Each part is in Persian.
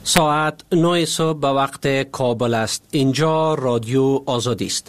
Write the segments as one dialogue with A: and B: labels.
A: ساعت 9 صبح به وقت کابل است. اینجا رادیو آزادی است.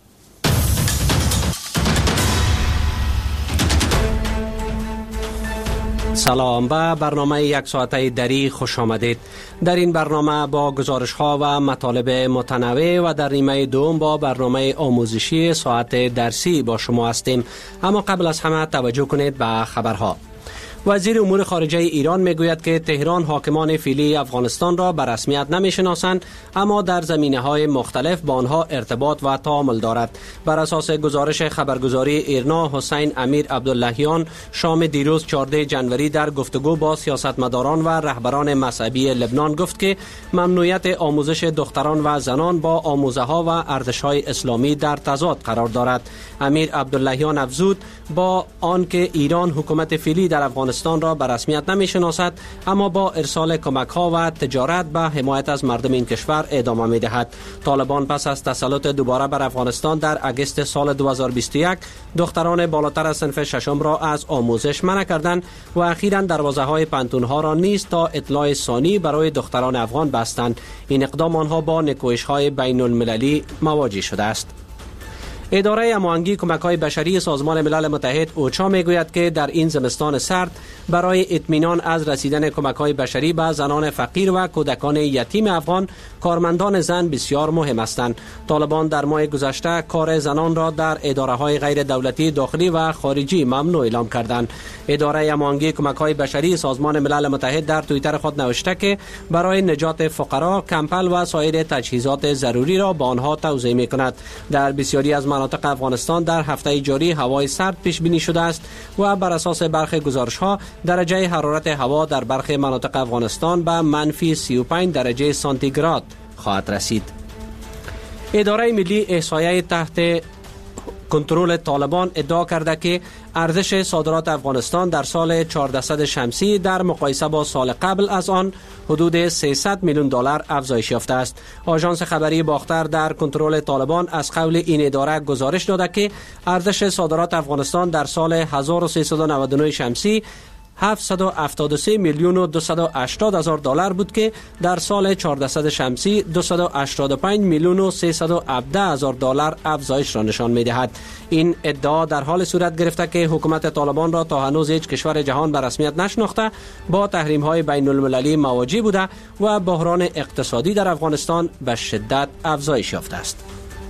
A: سلام، به برنامه یک ساعته دری خوش آمدید. در این برنامه با گزارش ها و مطالب متنوع و در نیمه دوم با برنامه آموزشی ساعت درسی با شما هستیم. اما قبل از همه توجه کنید به خبرها. وزیر امور خارجه ایران میگوید که تهران حاکمان فعلی افغانستان را به رسمیت نمیشناسند، اما در زمینه‌های مختلف با آنها ارتباط و تعامل دارد. بر اساس گزارش خبرگزاری ایرنا، حسین امیر عبداللهیان شام دیروز 14 جنوری در گفتگو با سیاستمداران و رهبران مذهبی لبنان گفت که ممنوعیت آموزش دختران و زنان با آموزه‌ها و ارزش‌های اسلامی در تضاد قرار دارد. امیر عبداللهیان افزود با آنکه ایران حکومت فعلی در افغانستان را به رسمیت نمی‌شناسد، اما با ارسال کمک‌ها و تجارت به حمایت از مردم این کشور ادامه می‌دهد. طالبان پس از تسلط دوباره بر افغانستان در اگست سال 2021 دختران بالاتر از صنف ششم را از آموزش منع کردند و اخیراً دروازه‌های پانتون‌ها را نیز تا اطلاع ثانی برای دختران افغان بستند. این اقدام آنها با نکوش‌های بین‌المللی مواجه شده است. اداره هماهنگی کمک‌های بشری سازمان ملل متحد اوچا میگوید که در این زمستان سرد برای اطمینان از رسیدن کمک‌های بشری به زنان فقیر و کودکان یتیم افغان، کارمندان زن بسیار مهم هستند. طالبان در ماه گذشته کار زنان را در اداره‌های غیر دولتی داخلی و خارجی ممنوع اعلام کردند. اداره هماهنگی کمک‌های بشری سازمان ملل متحد در توییتر خود نوشته که برای نجات فقرا، کمپل و سایر تجهیزات ضروری را با آنها توزیع می‌کند. در بسیاری از مناطق افغانستان در هفته جاری هوای سرد پیش بینی شده است و بر اساس برخی گزارش‌ها درجه حرارت هوا در برخی مناطق افغانستان به منفی 35 درجه سانتیگراد خواهد رسید. اداره ملی احصایه تحت کنترل طالبان ادعا کرده که ارزش صادرات افغانستان در سال 1400 شمسی در مقایسه با سال قبل از آن حدود 300 میلیون دلار افزایش یافته است. آژانس خبری باختر در کنترل طالبان از قول این اداره گزارش داده که ارزش صادرات افغانستان در سال 1399 شمسی 773 میلیون و 280 هزار دلار بود که در سال 1400 شمسی 285 میلیون و 317 هزار دلار افزایش را نشان می‌دهد. این ادعا در حال صورت گرفته که حکومت طالبان را تا هنوز هیچ کشور جهان به رسمیت نشناخته، با تحریم‌های بین‌المللی مواجه بوده و بحران اقتصادی در افغانستان به شدت افزایش یافته است.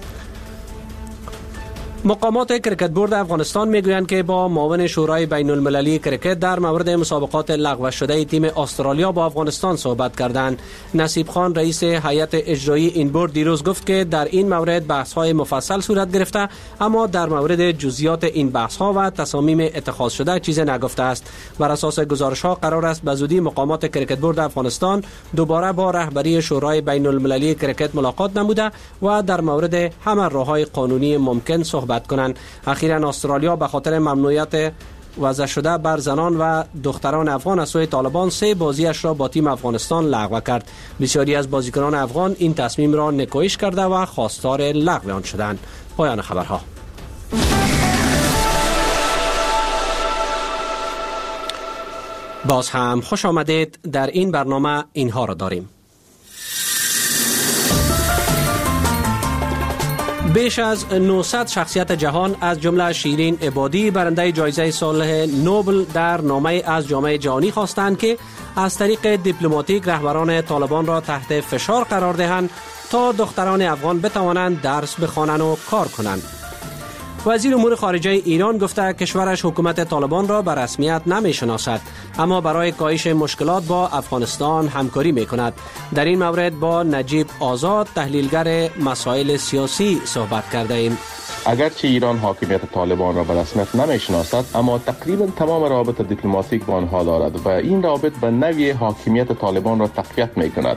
A: مقامات کرکت بورد افغانستان میگویند که با معاون شورای بین المللی کرکت در مورد مسابقات لغو شده تیم استرالیا با افغانستان صحبت کردند. نصیب خان رئیس هیئت اجرایی این بورد دیروز گفت که در این مورد بحث‌های مفصل صورت گرفته، اما در مورد جزئیات این بحث‌ها و تصامیم اتخاذ شده چیزی نگفته است. بر اساس گزارش‌ها قرار است به زودی مقامات کرکت بورد افغانستان دوباره با رهبری شورای بین المللی کرکت ملاقات نموده و در مورد همه راه‌های قانونی ممکن صحبت کنند. اخیراً استرالیا به خاطر ممنوعیت وضع شده بر زنان و دختران افغان از سوی طالبان 3 بازیش را با تیم افغانستان لغو کرد. بسیاری از بازیکنان افغان این تصمیم را نکوهش کرده و خواستار لغو آن شدند. پایان خبرها. باز هم خوش آمدید. در این برنامه اینها را داریم. بیش از 900 شخصیت جهان از جمله شیرین عبادی برنده جایزه صلح نوبل در نامه از جامعه جهانی خواستند که از طریق دیپلماتیک رهبران طالبان را تحت فشار قرار دهند تا دختران افغان بتوانند درس بخوانند و کار کنند. وزیر امور خارجه ایران گفته کشورش حکومت طالبان را به رسمیت نمی‌شناسد، اما برای کاهش مشکلات با افغانستان همکاری می‌کند. در این مورد با نجیب آزاد تحلیلگر مسائل سیاسی صحبت کرده ایم.
B: اگرچه ایران حاکمیت طالبان را به رسمیت نمی‌شناسد، اما تقریبا تمام روابط دیپلماتیک با آنها دارد و این روابط به نوعی حاکمیت طالبان را تقویت می‌کند.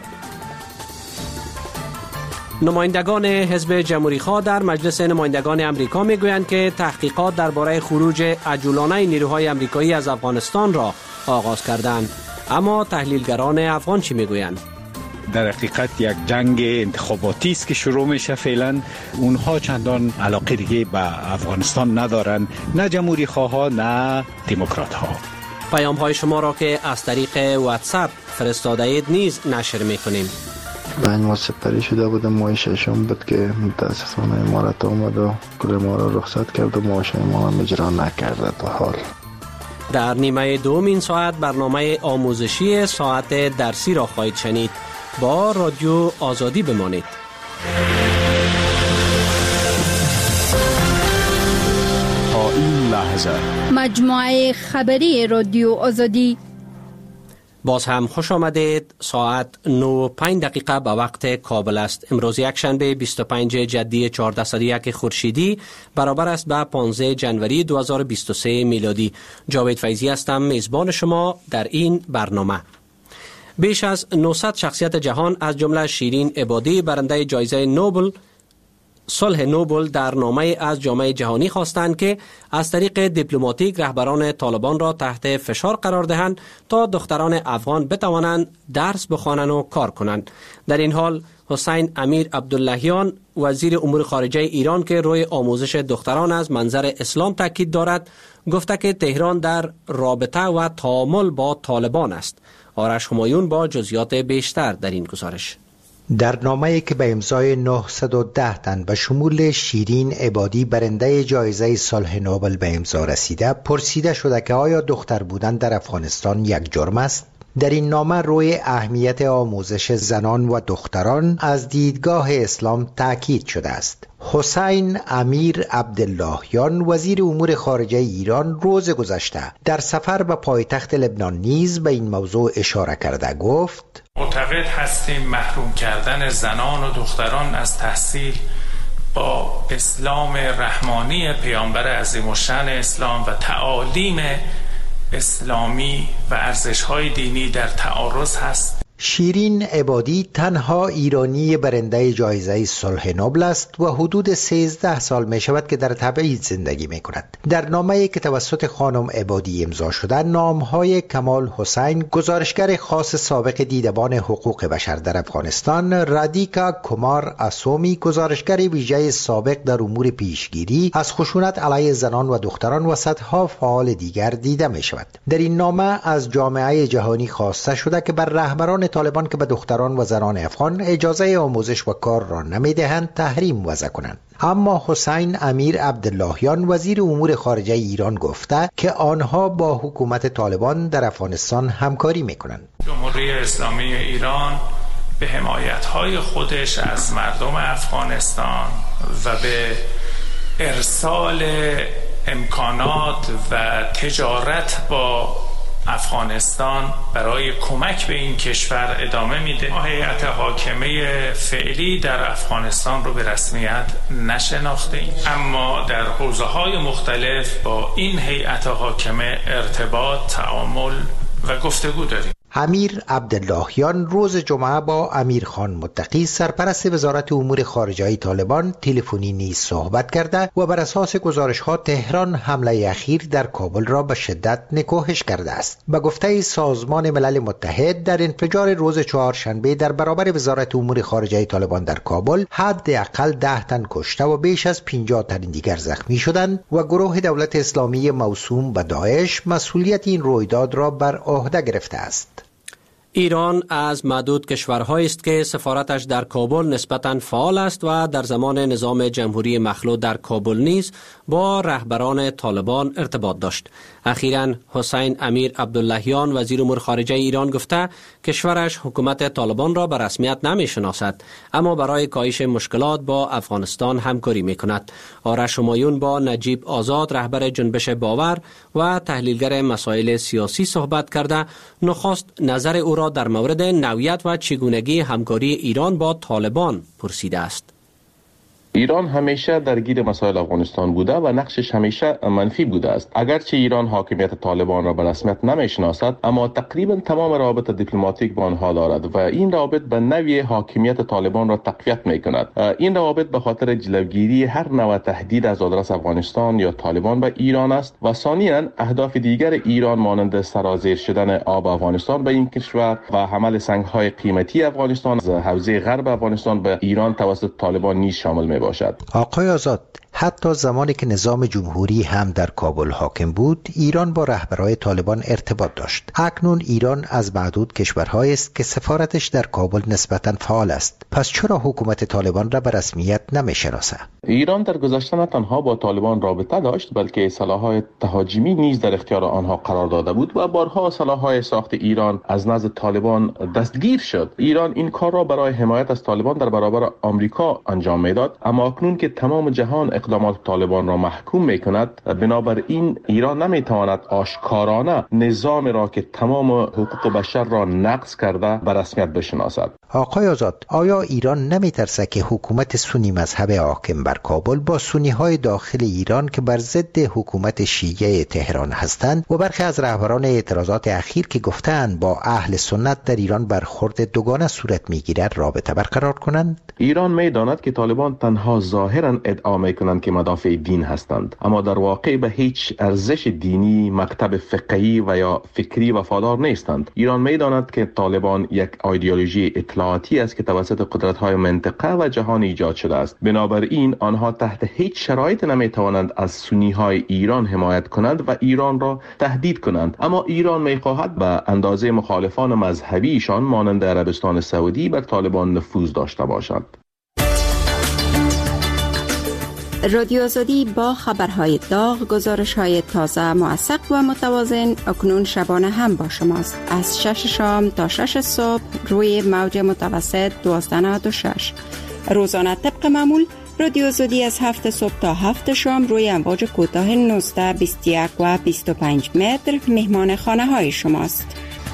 A: نمایندگان حزب جمهوری‌خواه در مجلس نمایندگان امریکا میگویند که تحقیقات درباره خروج عجولانه نیروهای امریکایی از افغانستان را آغاز کردند. اما تحلیلگران افغان چی میگویند؟
C: در حقیقت یک جنگ انتخاباتی است که شروع میشه. فعلا اونها چندان علاقه دیگه به افغانستان ندارن، نه جمهوری خواه ها نه دموکرات ها.
A: پیام های شما را که از طریق واتساپ فرستاده اید نیز نشر میکنیم.
D: بین ما سپری شده بودم، ماه ششم بود که متاسفانه امارات آمد و کل ما را رخصت کرد و معاش ما هم اجرا نکرده تا حال.
A: در نیمه دوم این ساعت برنامه آموزشی ساعت درسی را خواهید شنید. با رادیو آزادی بمانید.
E: تا این لحظه
F: مجموعه خبری رادیو آزادی.
A: باز هم خوش آمدید. ساعت 9:05 به وقت کابل است. امروز یک شنبه 25 جدی 1401 خورشیدی برابر است به 15 جنوری 2023 میلادی. جاوید فیضی هستم، میزبان شما در این برنامه. بیش از 900 شخصیت جهان از جمله شیرین عبادی برنده جایزه نوبل صلح نوبل در نامه از جامعه جهانی خواستند که از طریق دیپلماتیک رهبران طالبان را تحت فشار قرار دهند تا دختران افغان بتوانند درس بخوانند و کار کنند. در این حال حسین امیر عبداللهیان وزیر امور خارجه ایران که روی آموزش دختران از منظر اسلام تاکید دارد، گفته که تهران در رابطه و تعامل با طالبان است. آرش همایون با جزئیات بیشتر در این گزارش.
G: در نامه‌ای که به امضای 910 تن به شمول شیرین عبادی برنده جایزه صلح نوبل به امضا رسیده، پرسیده شده که آیا دختر بودن در افغانستان یک جرم است؟ در این نامه روی اهمیت آموزش زنان و دختران از دیدگاه اسلام تاکید شده است. حسین امیر عبداللهیان وزیر امور خارجه ایران روز گذشته در سفر به پایتخت لبنان نیز به این موضوع اشاره کرده گفت:
H: معتقد هستیم محروم کردن زنان و دختران از تحصیل با اسلام رحمانی پیامبر عظیم‌الشأن اسلام و تعالیم اسلامی و ارزش‌های دینی در تعارض هست.
G: شیرین عبادی تنها ایرانی برنده جایزه صلح نوبل است و حدود 13 سال می شود که در تبعید زندگی می کند. در نامه‌ای که توسط خانم عبادی امضا شده، نام‌های کمال حسین گزارشگر خاص سابق دیدبان حقوق بشر در افغانستان، رادیکا کمار اسومی گزارشگر ویژه سابق در امور پیشگیری از خشونت علیه زنان و دختران و صدها فعال دیگر دیده می شود. در این نامه از جامعه جهانی خواسته شده که بر رهبران طالبان که به دختران و زنان افغان اجازه آموزش و کار را نمیدهند تحریم وضع کنند. اما حسین امیر عبداللهیان وزیر امور خارجه ایران گفته که آنها با حکومت طالبان در افغانستان همکاری میکنند.
H: جمهوری اسلامی ایران به حمایت‌های خودش از مردم افغانستان و به ارسال امکانات و تجارت با افغانستان برای کمک به این کشور ادامه میده. ما هیئت حاکمه فعلی در افغانستان رو به رسمیت نشناختیم، اما در حوزه‌های مختلف با این هیئت حاکمه ارتباط، تعامل و گفتگو داریم.
G: امیر عبداللهیان روز جمعه با امیر خان متقی سرپرست وزارت امور خارجه طالبان تلفنی نیز صحبت کرده و بر اساس گزارش‌ها تهران حمله اخیر در کابل را به شدت نکوهش کرده است. به گفته سازمان ملل متحد، در انفجار روز چهارشنبه در برابر وزارت امور خارجه طالبان در کابل حداقل 10 تن کشته و بیش از 50 تن دیگر زخمی شدند و گروه دولت اسلامی موسوم به داعش مسئولیت این رویداد را بر عهده گرفته است.
A: ایران از معدود کشورهایی است که سفارتش در کابل نسبتاً فعال است و در زمان نظام جمهوری مخلوع در کابل نیز با رهبران طالبان ارتباط داشت. اخیراً حسین امیر عبداللهیان وزیر امور خارجه ایران گفته کشورش حکومت طالبان را به رسمیت نمی شناسد، اما برای کاهش مشکلات با افغانستان همکاری می کند. آرش همایون با نجیب آزاد رهبر جنبش باور و تحلیلگر مسائل سیاسی صحبت کرده نخست نظر او را در مورد نوعیت و چگونگی همکاری ایران با طالبان پرسیده است.
B: ایران همیشه درگیر مسائل افغانستان بوده و نقشش همیشه منفی بوده است. اگرچه ایران حاکمیت طالبان را به رسمیت نمیشناسد، اما تقریبا تمام روابط دیپلماتیک با آنها دارد و این روابط به نوعی حاکمیت طالبان را تقویت میکند. این روابط به خاطر جلوگیری هر نوع تهدید از آدرس افغانستان یا طالبان به ایران است و ثانیاً اهداف دیگر ایران مانند سرازیر شدن آب افغانستان به این کشور و حمل سنگ‌های قیمتی افغانستان از حوزه غرب افغانستان به ایران توسط طالبان نیز شامل می‌باشد. باشد.
G: آقای آزاد، حتی زمانی که نظام جمهوری هم در کابل حاکم بود، ایران با رهبران طالبان ارتباط داشت. اکنون ایران از معدود کشورهایی است که سفارتش در کابل نسبتاً فعال است. پس چرا حکومت طالبان را به رسمیت نمی‌شناسد؟
B: ایران در گذشته نه تنها با طالبان رابطه داشت، بلکه سلاح‌های تهاجمی نیز در اختیار آنها قرار داده بود و بارها سلاح‌های ساخت ایران از نزد طالبان دستگیر شد. ایران این کار را برای حمایت از طالبان در برابر آمریکا انجام میداد، اما اکنون که تمام جهان اقدامات طالبان را محکوم می‌کند، بنابراین ایران نمی‌تواند آشکارانه نظام را که تمام حقوق بشر را نقض کرده به رسمیت بشناسد.
G: آقای آزاد، آیا ایران نمی‌ترسد که حکومت سنی مذهب حاکم بر کابل با سنی‌های داخل ایران که بر ضد حکومت شیعه تهران هستند و برخی از رهبران اعتراضات اخیر که گفتند با اهل سنت در ایران برخورد دوگانه صورت می‌گیرد رابطه برقرار کنند؟
B: ایران می‌داند که طالبان تنها ظاهراً ادعا می‌کنند که مدافع دین هستند، اما در واقع به هیچ ارزش دینی، مکتب فقهی و یا فکری وفادار نیستند. ایران می‌داند که طالبان یک ایدئولوژی اطلاعاتی است که توسط قدرت‌های منطقه و جهان ایجاد شده است. بنابراین آنها تحت هیچ شرایط نمی‌توانند از سنی‌های ایران حمایت کنند و ایران را تهدید کنند، اما ایران می‌خواهد به اندازه مخالفان مذهبیشان مانند عربستان سعودی بر طالبان نفوذ داشته باشد.
I: رادیو آزادی با خبرهای داغ، گزارش‌های تازه، موثق و متوازن اکنون شبانه هم با شماست. از 6 شام تا 6 صبح روی موج متوسط 1296. روزانه طبق معمول رادیو آزادی از 7 صبح تا 7 شام روی امواج کوتاه 19، 21 و 25 متر مهمان خانه‌های شماست.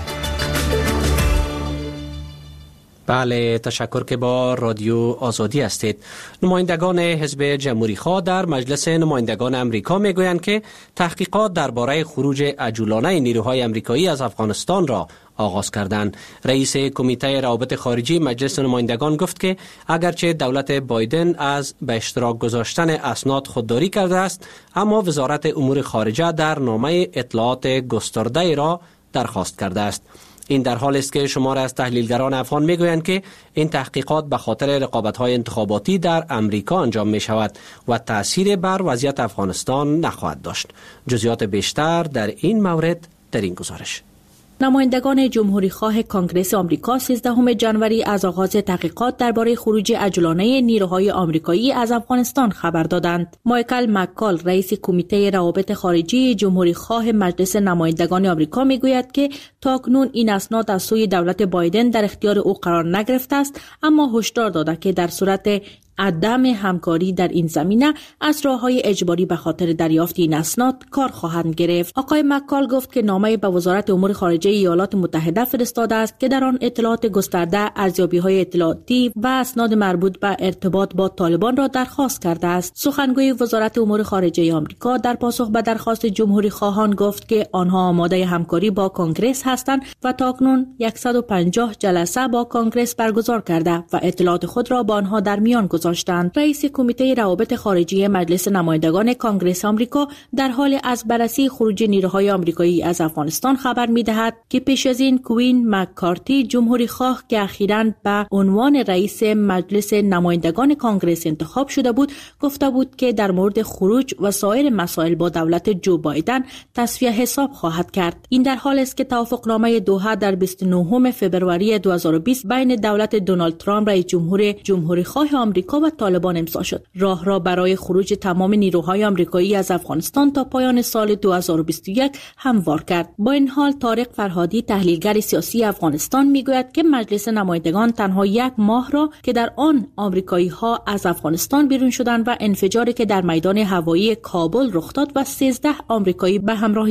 A: بله، تشکر که با رادیو آزادی هستید. نمایندگان حزب جمهوری خواه در مجلس نمایندگان امریکا میگویند که تحقیقات درباره خروج عجولانه نیروهای امریکایی از افغانستان را آغاز کردند. رئیس کمیته روابط خارجی مجلس نمایندگان گفت که اگرچه دولت بایدن از به اشتراک گذاشتن اسناد خودداری کرده است، اما وزارت امور خارجه در نامه اطلاعات گسترده را درخواست کرده است. این در حالی است که شمار از تحلیلگران افغان میگویند که این تحقیقات به خاطر رقابت‌های انتخاباتی در امریکا انجام می شود و تأثیر بر وضعیت افغانستان نخواهد داشت. جزئیات بیشتر در این مورد در این گزارش.
J: نمایندگان جمهوری خواه کانگرس آمریکا 13 جنوری از آغاز تحقیقات درباره خروج عجولانه نیروهای آمریکایی از افغانستان خبر دادند. مایکل مکال، رئیس کمیته روابط خارجی جمهوری خواه مجلس نمایندگان آمریکا میگوید که تاکنون این اسناد از سوی دولت بایدن در اختیار او قرار نگرفته است، اما هشدار داده که در صورت عدم همکاری در این زمینه از راه‌های اجباری به خاطر دریافت این اسناد کار خواهند گرفت. آقای مکال گفت که نامه به وزارت امور خارجه ایالات متحده فرستاده است که در آن اطلاعات گسترده، ارزیابی‌های اطلاعاتی و اسناد مربوط به ارتباط با طالبان را درخواست کرده است. سخنگوی وزارت امور خارجه آمریکا در پاسخ به درخواست جمهوری خواهان گفت که آنها آماده همکاری با کانگرس هستند و تاکنون 150 جلسه با کانگرس برگزار کرده و اطلاعات خود را با آنها در میان گذاشتند. رئیس کمیته روابط خارجی مجلس نمایندگان کانگرس آمریکا در حال از بررسی خروج نیروهای آمریکایی از افغانستان خبر می‌دهد که پیش از این کوین مککارتی، جمهوری خواه که اخیراً به عنوان رئیس مجلس نمایندگان کانگرس انتخاب شده بود، گفته بود که در مورد خروج و سایر مسائل با دولت جو بایدن تصفیه حساب خواهد کرد. این در حالی است که توافقنامه دوحه در 29 فوریه 2020 بین دولت دونالد ترامپ رئیس جمهوری خواه آمریکا و طالبان امضا شد. راه را برای خروج تمام نیروهای آمریکایی از افغانستان تا پایان سال 2021 هموار کرد. با این حال طارق فرهادی، تحلیلگر سیاسی افغانستان، میگوید که مجلس نمایندگان تنها یک ماه را که در آن آمریکایی ها از افغانستان بیرون شدند و انفجاری که در میدان هوایی کابل رخ داد و 13 آمریکایی به همراه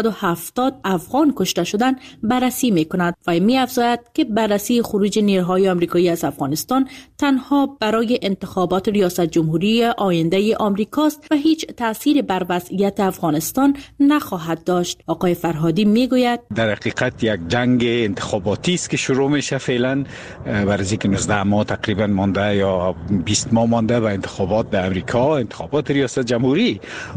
J: 170 افغان کشته شدند بررسی میکند و می‌افزاید که بررسی خروج نیروهای آمریکایی از افغانستان تنها برای انتخابات ریاست جمهوری آینده آمریکاست و هیچ تأثیری بر وضعیت افغانستان نخواهد داشت. آقای فرهادی میگوید
C: در حقیقت یک جنگ انتخاباتی است که شروع میشه فعلا، برای اینکه 19 ماه تقریبا مانده یا 20 ماه مانده به انتخابات در امریکا، انتخابات ریاست جمهوری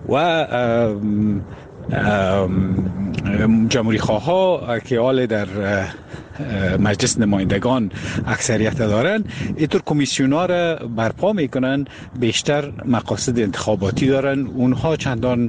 C: و جمهوری خواه ها که حال در مجلس نمایندگان اکثریت دارن، اینطور کمیسیون‌ها را برپا میکنن، بیشتر مقاصد انتخاباتی دارن. اونها چندان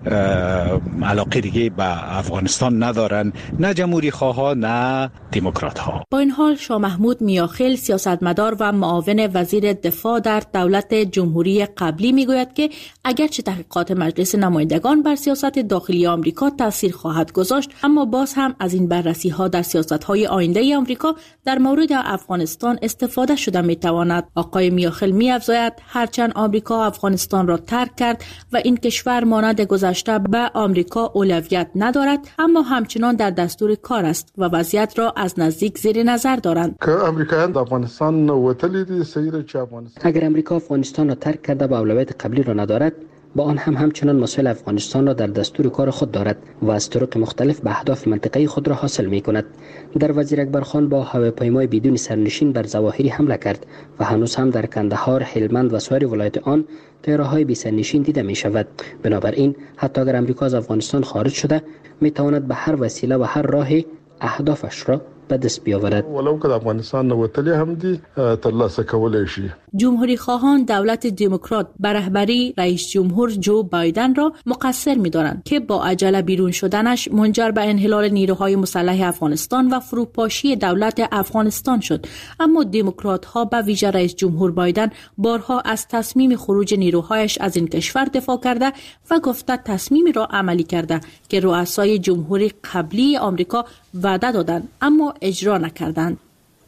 C: علاقه دیگه به افغانستان ندارن، نه جمهوری خواه نه دموکرات ها.
J: با این حال شاه محمود میاخیل، سیاستمدار و معاون وزیر دفاع در دولت جمهوری قبلی، میگوید که اگرچه تحقیقات مجلس نمایندگان بر سیاست داخلی آمریکا تاثیر خواهد گذاشت، اما باز هم از این بررسی ها در سیاست های آینده آمریکا در مورد افغانستان استفاده شده میتواند. آقای میاخیل میافزاید هرچند آمریکا افغانستان را ترک کرد و این کشور مانند گذشته به آمریکا اولویت ندارد، اما همچنان در دستور کار است و وضعیت را از نزدیک زیر نظر دارند.
D: که امریکایان در افغانستان وتلی دي سیر چه افغانستان،
K: اگر امریکا افغانستان را ترک کرده و اولویت قبلی را ندارد، با آن همچنان مسائل افغانستان را در دستور کار خود دارد و از طرق مختلف به اهداف منطقه‌ای خود را حاصل می‌کند. در وزیر اکبر خان با هواپیمای بدون سرنشین بر ظواهری حمله کرد و هنوز هم در کندهار، هلمند و سایر ولایات آن طیاره‌های بی سرنشین دیده می‌شود. بنابراین حتی اگر امریکا از افغانستان خارج شده، می‌تواند به هر وسیله و هر راه اهدافش را به دست بیاورد.
D: ولو که افغانستان وتلی هم دي ترلاسه کولای شي.
J: جمهوری خواهان دولت دموکرات به رهبری رئیس جمهور جو بایدن را مقصر می‌دانند که با عجله بیرون شدنش منجر به انحلال نیروهای مسلح افغانستان و فروپاشی دولت افغانستان شد. اما دموکرات‌ها به ویژه رئیس جمهور بایدن بارها از تصمیم خروج نیروهایش از این کشور دفاع کرده و گفته تصمیمی را عملی کرده که رؤسای جمهوری قبلی آمریکا وعده دادند اما اجرا نکردند.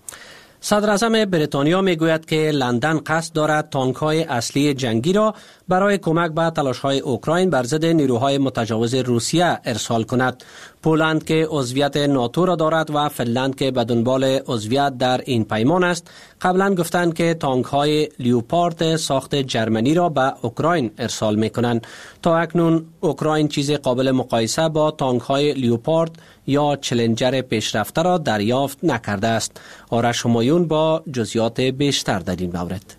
A: صدر اعظم بریتانیا میگوید که لندن قصد دارد تانک‌های اصلی جنگی را برای کمک به تلاش‌های اوکراین بر ضد نیروهای متجاوز روسیه ارسال کند. پولند که عضویت ناتو را دارد و فنلند که به دنبال عضویت در این پیمان است، قبلا گفتند که تانک‌های لیوپارد ساخت جرمنی را به اوکراین ارسال می‌کنند. تا اکنون اوکراین چیز قابل مقایسه با تانک‌های لیوپارد یا چلنجر پیشرفته را دریافت نکرده است. آرش همایون با جزئیات بیشتر در این مورد.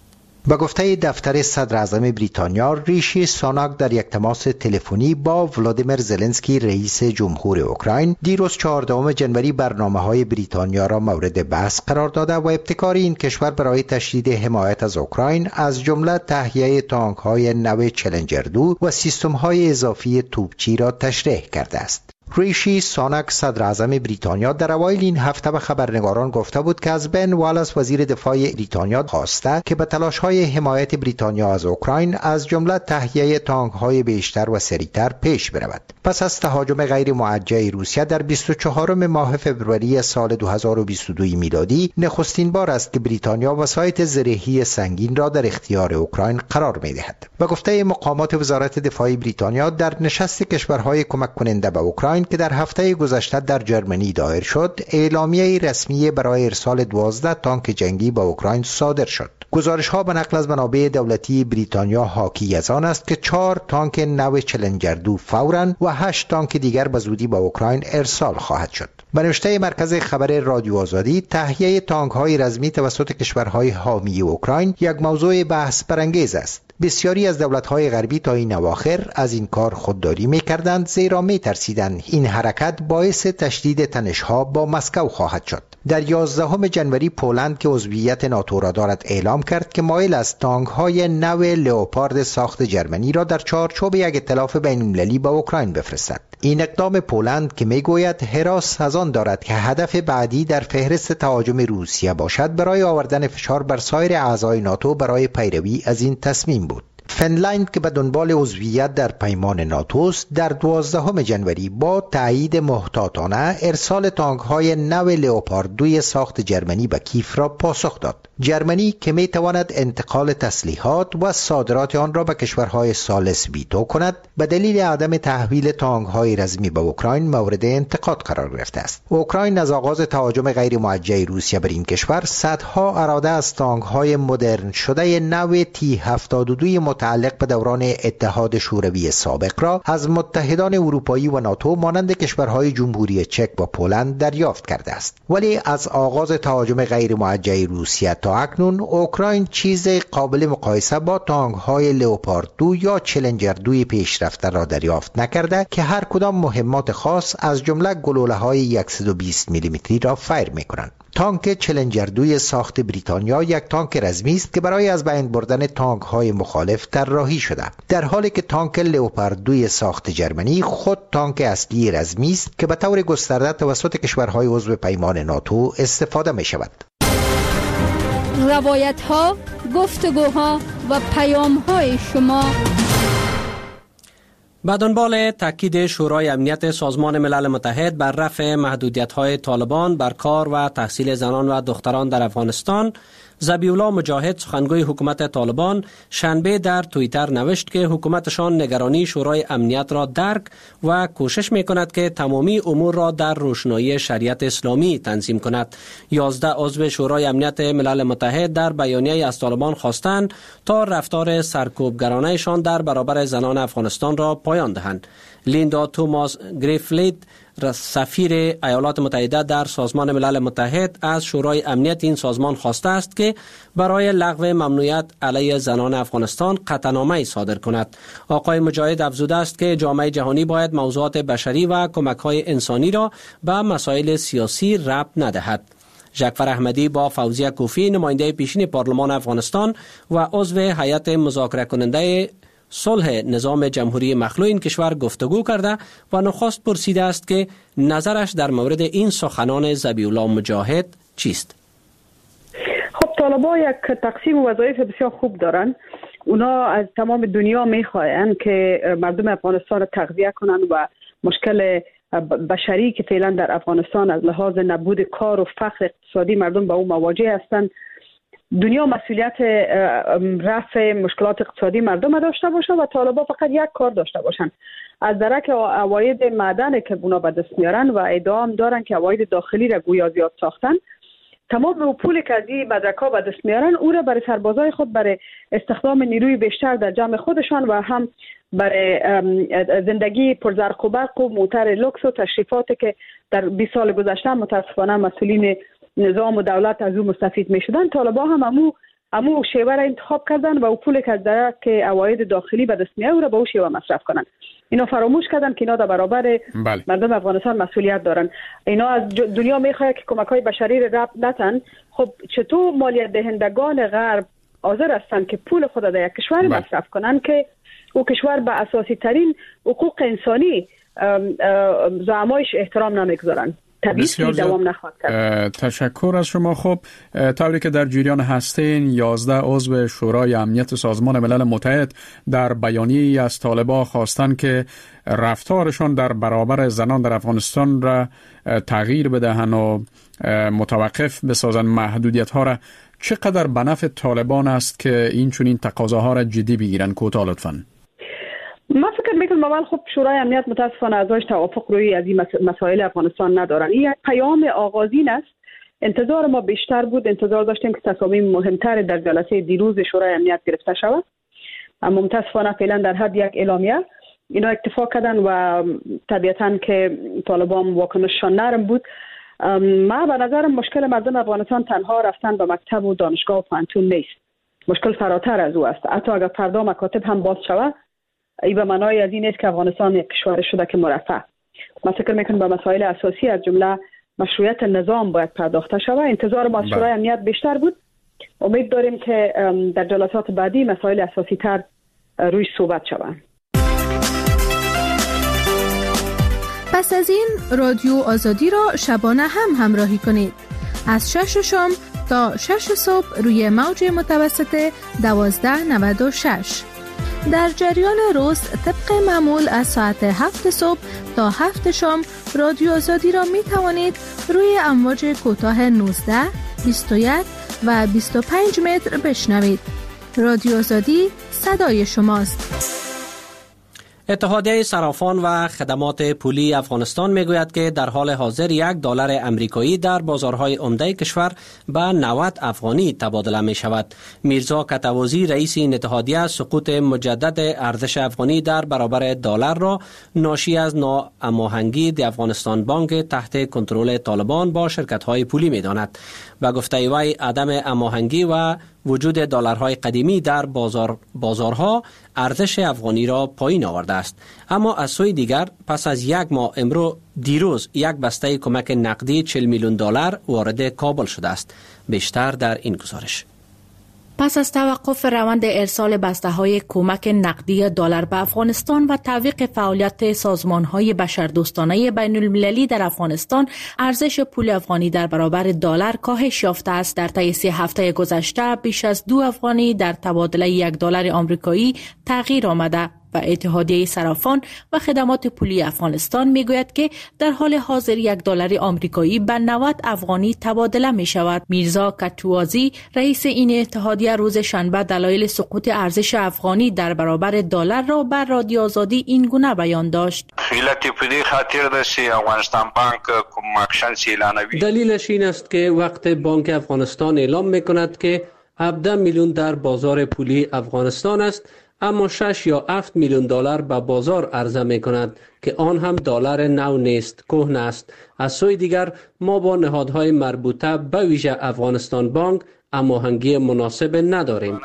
G: به گفته دفتر صدر اعظم بریتانیا، ریشی سوناک در یک تماس تلفنی با ولادیمیر زلنسکی رئیس جمهور اوکراین دیروز 14 جنوری برنامه‌های بریتانیا را مورد بحث قرار داده و ابتکار این کشور برای تشدید حمایت از اوکراین از جمله تهیه تانک‌های نو چلنجر 2 و سیستم‌های اضافی توپچی را تشریح کرده است. ریشی سوناک صدر اعظم بریتانیا در اوایل این هفته به خبرنگاران گفته بود که از بن والاس وزیر دفاع بریتانیا خواسته که به تلاش‌های حمایت بریتانیا از اوکراین از جمله تهیه تانک‌های بیشتر و سریعتر پیش برود. پس از تهاجم غیر موجه روسیه در 24 ماه فوریه سال 2022 میلادی، نخستین بار است که بریتانیا وسایط زرهی سنگین را در اختیار اوکراین قرار می‌دهد. به گفته مقامات وزارت دفاع بریتانیا، در نشست کشورهای کمک کننده به اوکراین که در هفته گذشته در جرمنی دایر شد، اعلامیه رسمی برای ارسال 12 تانک جنگی به اوکراین صادر شد. گزارش ها به نقل از منابع دولتی بریتانیا حاکی از آن است که 4 تانک نو چلنجر 2 فوراً و 8 تانک دیگر به زودی به اوکراین ارسال خواهد شد. به نوشته مرکز خبر رادیو آزادی، تهیه تانک های رزمی توسط کشورهای حامی اوکراین یک موضوع بحث برانگیز است. بسیاری از دولت‌های غربی تا این اواخر از این کار خودداری می‌کردند، زیرا می‌ترسیدند این حرکت باعث تشدید تنش‌ها با مسکو خواهد شد. در 11 جنوری پولند که عضویت ناتو را دارد اعلام کرد که مایل است تانک‌های نو لئوپارد ساخت جرمنی را در چارچوب یک ائتلاف بین‌المللی به اوکراین بفرستد. این اقدام پولند که میگوید هراس از آن دارد که هدف بعدی در فهرست تهاجم روسیه باشد، برای آوردن فشار بر سایر اعضای ناتو برای پیروی از این تصمیم بود. فنلند که به دنبال عضویت در پیمان ناتوست، در 12 جنوری با تایید محتاطانه ارسال تانک‌های نو لئوپارد 2 ساخت جرمنی به کیف را پاسخ داد. جرمنی که می تواند انتقال تسلیحات و صادرات آن را به کشورهای ثالث ویتو کند، به دلیل عدم تحویل تانک‌های رزمی به اوکراین مورد انتقاد قرار گرفته است. اوکراین از آغاز تهاجم غیر موجه روسیه بر این کشور صدها اراده از تانک‌های مدرن شده نو تی 72 متعلق به دوران اتحاد شوروی سابق را از متحدان اروپایی و ناتو مانند کشورهای جمهوری چک و پولند دریافت کرده است. ولی از آغاز تهاجم غیر موجه روسیه تا اکنون اوکراین چیز قابل مقایسه با تانک‌های لئوپارد 2 یا چلنجر 2 پیشرفته را دریافت نکرده که هر کدام مهمات خاص از جمله گلوله‌های 120 میلیمتری را فیر می‌کنند. تانک چلنجر 2 ساخت بریتانیا یک تانک رزمی است که برای از بین بردن تانک‌های مخالف طراحی شده، در حالی که تانک لئوپارد 2 ساخت جرمنی خود تانک اصلی رزمی است که به طور گسترده توسط کشورهای عضو پیمان ناتو استفاده می‌شود.
F: روایت‌ها، گفتگوها و پیام‌های شما
A: به دنبال تاکید شورای امنیت سازمان ملل متحد بر رفع محدودیت‌های طالبان بر کار و تحصیل زنان و دختران در افغانستان، ذبیح‌الله مجاهد سخنگوی حکومت طالبان شنبه در توییتر نوشت که حکومتشان نگرانی شورای امنیت را درک و کوشش می‌کند که تمامی امور را در روشنایی شریعت اسلامی تنظیم کند. 11 عضو شورای امنیت ملل متحد در بیانیه از طالبان خواستند تا رفتار سرکوبگرانه‌شان در برابر زنان افغانستان را پایان دهند. لیندا توماس گریفلید، سفیر ایالات متحده در سازمان ملل متحد، از شورای امنیت این سازمان خواسته است که برای لغو ممنوعیت علیه زنان افغانستان قطعنامه صادر کند. آقای مجاهد افزوده است که جامعه جهانی باید موضوعات بشری و کمک‌های انسانی را به مسائل سیاسی ربط ندهد. جعفر احمدی با فوزیه کوفی، نماینده پیشین پارلمان افغانستان و عضو هیئت مذاکره کننده صلح نظام جمهوری مخلوع این کشور گفتگو کرده و نخست پرسیده است که نظرش در مورد این سخنان ذبیح‌الله مجاهد چیست؟
L: خب طالبان یک تقسیم وظایف بسیار خوب دارن. اونا از تمام دنیا میخواهند که مردم افغانستان را تغذیه کنند و مشکل بشری که فعلا در افغانستان از لحاظ نبود کار و فقر اقتصادی مردم با او مواجه هستند، دنیا مسئولیت رفع مشکلات اقتصادی مردم داشته باشه و طالبان فقط یک کار داشته باشن، از درک عواید معدن که اونا به دست میارن و ادعا هم دارن که عواید داخلی را گویا زیاد ساختن، تمام پولی که از این مدرک‌ها به دست میارن او را برای سربازای خود، برای استخدام نیروی بیشتر در جمع خودشان و هم برای زندگی پرزرق و برق و موتر لوکس و تشریفاتی که در 20 سال گذشته متاسفانه مسئولین نظام و دولت از او مستفید می شدن، طالبان هم امو شیوه را انتخاب کردن و او پول که از درک عواید داخلی به دست میاد او را به او شیوه مصرف کنن. اینا فراموش کردن که اینا در برابر مردم افغانستان مسئولیت دارن. اینا از دنیا میخواد که کمک‌های بشری را ربط نتن. خب چطور مالیات دهندگان غرب حاضر هستن که پول خود در یک کشور مصرف کنن که او کشور به اساسی ترین حقوق انسانی زعمایش احترام نمیگذارن؟
M: بسیار دوام نخواهد کرد. تشکر از شما. خب طوری که در جریان هستین، 11 عضو شورای امنیت سازمان ملل متحد در بیانیه‌ای از طالبان خواستند که رفتارشان در برابر زنان در افغانستان را تغییر بدهند و متوقف بسازند محدودیت‌ها را. چقدر به نفع طالبان است که این چنین تقاضاها را جدی بگیرند؟ کوتاه لطفاً.
L: من فکر میکنم اول خب شورای امنیت متاسفانه اعضایش توافق روی از این مسائل افغانستان ندارن. این یک پیام آغازین است. انتظار ما بیشتر بود، انتظار داشتیم که تصامیم مهمتر در جلسه دیروز شورای امنیت گرفته شود، اما متاسفانه فعلا در حد یک اعلامیه اینا اکتفا کردن و طبیعتاً که طالبان واکنششان نرم بود. ما به نظرم مشکل مردم افغانستان تنها رفتن به مکتب و دانشگاه و پوهنتون نیست. مشکل فراتر از او است. حتی اگر فردا مکاتب هم باز شود، ای به معنای از این نیست که افغانستان یک کشور شده که مرفه. من فکر میکنم به مسائل اساسی از جمله مشروعیت نظام باید پرداخته شود. انتظار ما از شورای امنیت بیشتر بود. امید داریم که در جلسات بعدی مسائل اساسی تر روی صحبت شود.
N: پس از این رادیو آزادی را شبانه هم همراهی کنید. از 6 شام تا 6 صبح روی موج متوسط 1296. در جریان روز طبق معمول از ساعت 7 صبح تا 7 شام رادیو آزادی را می توانید روی امواج کوتاه 19, 21 و 25 متر بشنوید. رادیو آزادی صدای شماست.
A: اتحادیه صرافان و خدمات پولی افغانستان میگوید که در حال حاضر $1 امریکایی در بازارهای عمده کشور به 90 افغانی تبادله می شود. میرزا کتوازی رئیس این اتحادیه سقوط مجدد ارزش افغانی در برابر دلار را ناشی از ناهماهنگی د افغانستان بانک تحت کنترل طالبان با شرکت‌های پولی می‌داند. به گفته وی عدم هماهنگی و وجود دلارهای قدیمی در بازارها ارزش افغانی را پایین آورده است. اما از سوی دیگر پس از یک ماه دیروز یک بسته کمک نقدی $40 میلیون وارد کابل شده است. بیشتر در این گزارش.
J: پس از توقف روند ارسال بسته‌های کمک نقدی دلار به افغانستان و تعویق فعالیت سازمان‌های بشردوستانه بین‌المللی در افغانستان، ارزش پول افغانی در برابر دلار کاهش یافته است. در طی 3 هفته گذشته بیش از 2 افغانی در تبادله $1 آمریکایی تغییر آمده و اتحادیه صرافان و خدمات پولی افغانستان میگوید که در حال حاضر $1 آمریکایی به 90 افغانی تبادله می شود. میرزا کتوازی رئیس این اتحادیه روز شنبه دلایل سقوط ارزش افغانی در برابر دلار را بر رادیو آزادی این گونه بیان داشت.
A: دلیلش این است که وقت بانک افغانستان اعلام می کند که 17 میلیون در بازار پولی افغانستان است، اما 6 یا 7 میلیون دلار به بازار عرضه می کند که آن هم دلار نو نیست، کهنه است. از سوی دیگر ما با نهادهای مربوطه به ویژه افغانستان بانک هماهنگی مناسب نداریم.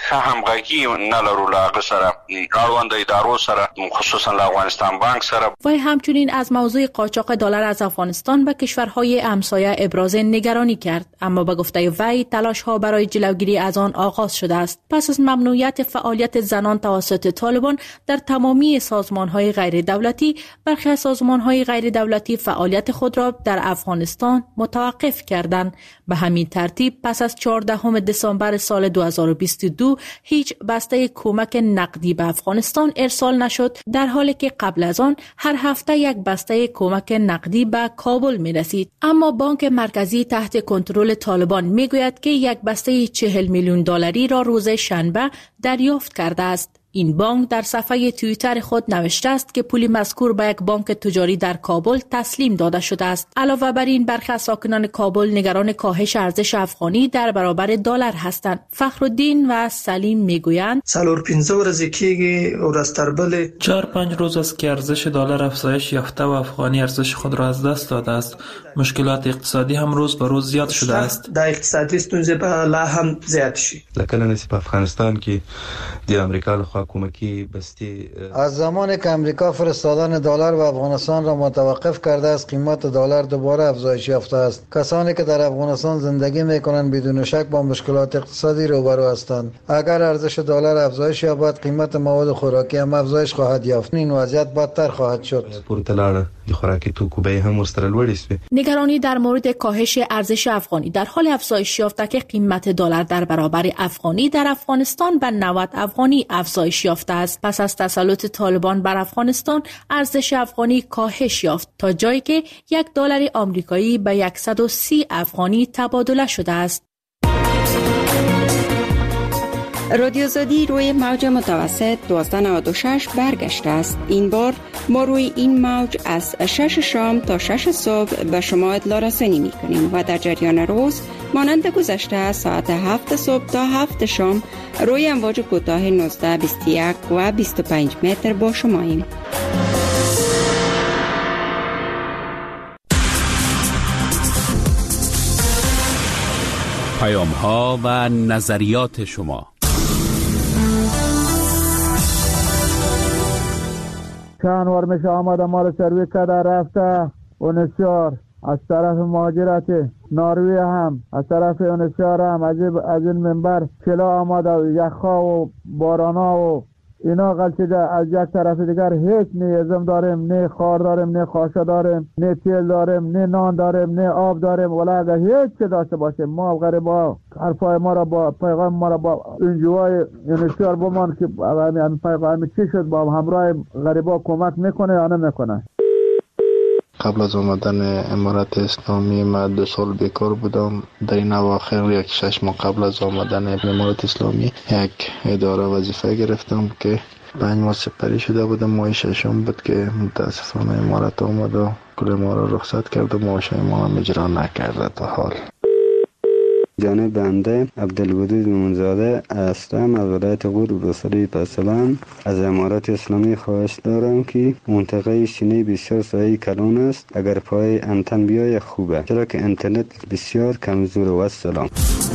J: وی همچنین از موضوع قاچاق دلار از افغانستان به کشورهای همسایه ابراز نگرانی کرد، اما به گفته وی تلاش ها برای جلوگیری از آن آغاز شده است. پس از ممنوعیت فعالیت زنان توسط طالبان در تمامی سازمانهای غیر دولتی، برخی از سازمانهای غیر دولتی فعالیت خود را در افغانستان متوقف کردند. به همین ترتیب پس از 14 دسامبر سال 2022 هیچ بسته کمک نقدی به افغانستان ارسال نشد، در حالی که قبل از آن هر هفته یک بسته کمک نقدی به کابل می رسید. اما بانک مرکزی تحت کنترل طالبان می گوید که یک بسته $40 میلیون را روز شنبه دریافت کرده است. این بانک در صفحه توییتر خود نوشته است که پول مذکور به یک بانک تجاری در کابل تسلیم داده شده است. علاوه بر این برخی از ساکنان کابل نگران کاهش ارزش افغانی در برابر دلار هستند. فخرالدین و سلیم میگویند
O: 4-5 ورځې کېږي ورځ تر بلې
P: 4-5 روز است که ارزش دلار افزایش یافته و افغانی ارزش خود را از دست داده است. مشکلات اقتصادی هم روز به روز زیاد شده است.
O: د اقتصادي ستونزې به لا هم زیات شي.
Q: لکه نن په افغانستان کې د امریکا له
R: از زمان که امریکا فرستادن دلار به افغانستان را متوقف کرده است، قیمت دلار دوباره افزایش یافته است. کسانی که در افغانستان زندگی میکنند بدون شک با مشکلات اقتصادی روبرو هستند. اگر ارزش دلار افزایش یابد، قیمت مواد خوراکی هم افزایش خواهد یافت. این وضعیت بدتر خواهد شد.
J: نگرانی در مورد کاهش ارزش افغانی در حال افزایش یافته که قیمت دلار در برابر افغانی در افغانستان به 90 افغانی افزایش یافته است. پس از تسلط طالبان بر افغانستان، ارزش افغانی کاهش یافت تا جایی که $1 آمریکایی به 130 افغانی تبادله شده است.
I: رادیو آزادی روی موج متوسط 1296 برگشته است. این بار ما روی این موج از 6 شام تا 6 صبح به شما اطلاع رسانی می کنیم و در جریان روز مانند گذشته ساعت 7 صبح تا 7 شام روی امواج کوتاه 19، 21 و 25 متر با شماییم.
E: پیام‌ها و نظریات شما.
S: چند بار میشه آمده ما رو سرویس کرده رفته اونسیار از طرف مهاجرت ناروی هم از طرف اونسیار هم از این منبر چلا آمده و یخها و بارانا و اینا غلطیده. از یک طرف دیگر هیچ نه ازم داریم، نه خار داریم، نه خاشه داریم، نه تیل داریم، نه نان داریم، نه آب داریم. ولی اگر هیچ چه داشته باشیم ما غریبا حرفای ما را با پیغام ما را با انجوای انشار بمان که همین پیغام چی شد با همراه غریبا کمک میکنه یا نمیکنه.
D: قبل از آمدن امارت اسلامی من 2 سال بیکار بودم. در این اواخر 6 ماه قبل از آمدن امارت اسلامی یک اداره وظیفه گرفتم که 5 ماه سپری شده بودم. ماه ششم بود که متاسفانه امارات آمد و کل ما را رخصت کرد و معاش ما هم اجرا نکرده تا حال.
T: جانب بنده عبدالودود مومنزاده هستم از ولایت غور بصری پسلان. از امارات اسلامی خواهش دارم که منطقه شینی بسیار سایه کلان است، اگر پای انتن بیای خوبه، چرا که اینترنت بسیار کمزور. و السلام.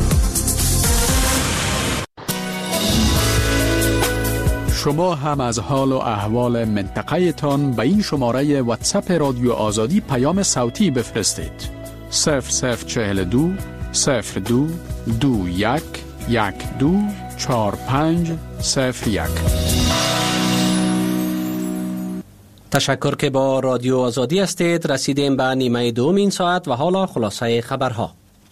M: شما هم از حال و احوال منطقه تان به این شماره واتساپ رادیو آزادی پیام صوتی بفرستید. 0042 02 21 12 45 01.
A: تشکر که با رادیو آزادی هستید. رسیدیم به نیمه دوم این ساعت و حالا خلاصه خبرها.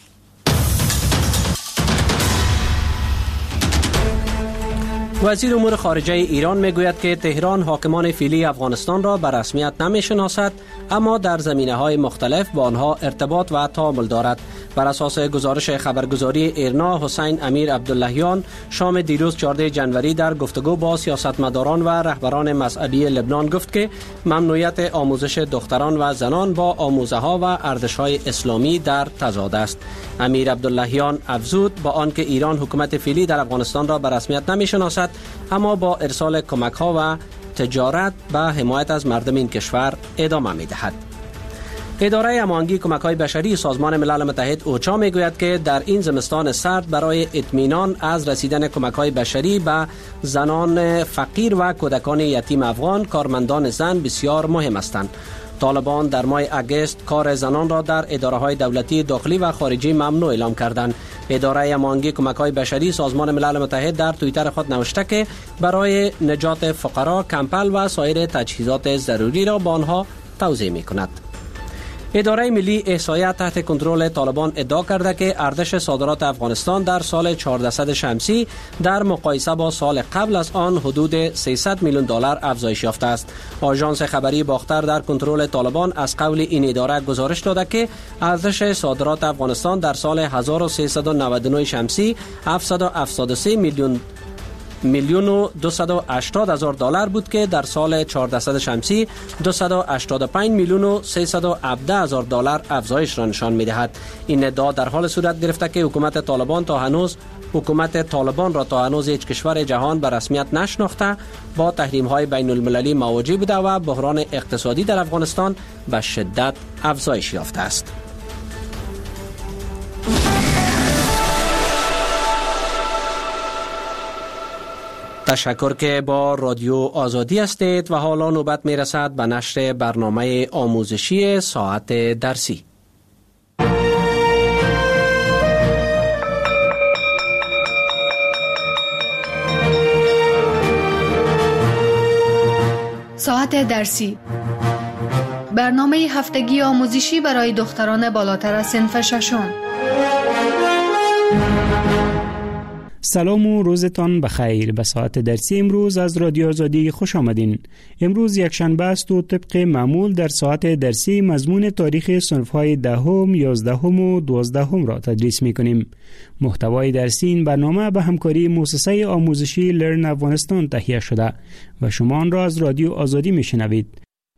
A: وزیر امور خارجه ایران میگوید که تهران حاکمان فعلی افغانستان را به رسمیت نمیشناسد، اما در زمینه‌های مختلف با آنها ارتباط و تعامل دارد. بر اساس گزارش خبرگزاری ایرنا، حسین امیر عبداللهیان شام دیروز 14 جنوری در گفتگو با سیاستمداران و رهبران مذهبی لبنان گفت که ممنوعیت آموزش دختران و زنان با آموزه‌ها و ارزش‌های اسلامی در تضاد است. امیر عبداللهیان افزود با آنکه ایران حکومت فعلی در افغانستان را به رسمیت نمی‌شناسد، اما با ارسال کمک‌ها و تجارت به حمایت از مردم این کشور ادامه می‌دهد. اداره هماهنگی کمک‌های بشری سازمان ملل متحد اوچا میگوید که در این زمستان سرد برای اطمینان از رسیدن کمک‌های بشری به زنان فقیر و کودکان یتیم افغان، کارمندان زن بسیار مهم هستند. طالبان در ماه اگست کار زنان را در اداره‌های دولتی داخلی و خارجی ممنوع اعلام کردند. اداره هماهنگی کمک‌های بشری سازمان ملل متحد در توییتر خود نوشته که برای نجات فقرا کمپل و سایر تجهیزات ضروری را با آنها توزیع می‌کند. اداره ملی احصایه تحت کنترل طالبان ادعا کرده که ارزش صادرات افغانستان در سال 1400 شمسی در مقایسه با سال قبل از آن حدود 300 میلیون دلار افزایش یافته است. آژانس خبری باختر در کنترل طالبان از قول این اداره گزارش داده که ارزش صادرات افغانستان در سال 1399 شمسی 773 میلیون و 280 هزار دلار بود که در سال 1400 شمسی 285 میلیون و 317 هزار دلار افزایش را نشان می‌دهد. این ادعا در حال صورت گرفته که حکومت طالبان را تا هنوز هیچ کشور جهان به رسمیت نشناخته، با تحریم‌های بین المللی مواجه بوده و بحران اقتصادی در افغانستان به شدت افزایش یافته است. تشکر که با رادیو آزادی هستید و حالا نوبت می رسد به نشر برنامه آموزشی ساعت درسی.
N: ساعت درسی، برنامه هفتگی آموزشی برای دختران بالاتر از صنف ششم.
U: سلام و روزتان بخیر. به ساعت درسی امروز از رادیو آزادی خوش آمدین. امروز یک شنبه است و طبق معمول در ساعت درسی مضمون تاریخ صنف‌های 10ام، 11ام و 12ام را تدریس می‌کنیم. محتوای درسی این برنامه به همکاری مؤسسه آموزشی لرن افغانستان تهیه شده و شما آن را از رادیو آزادی می‌شنوید.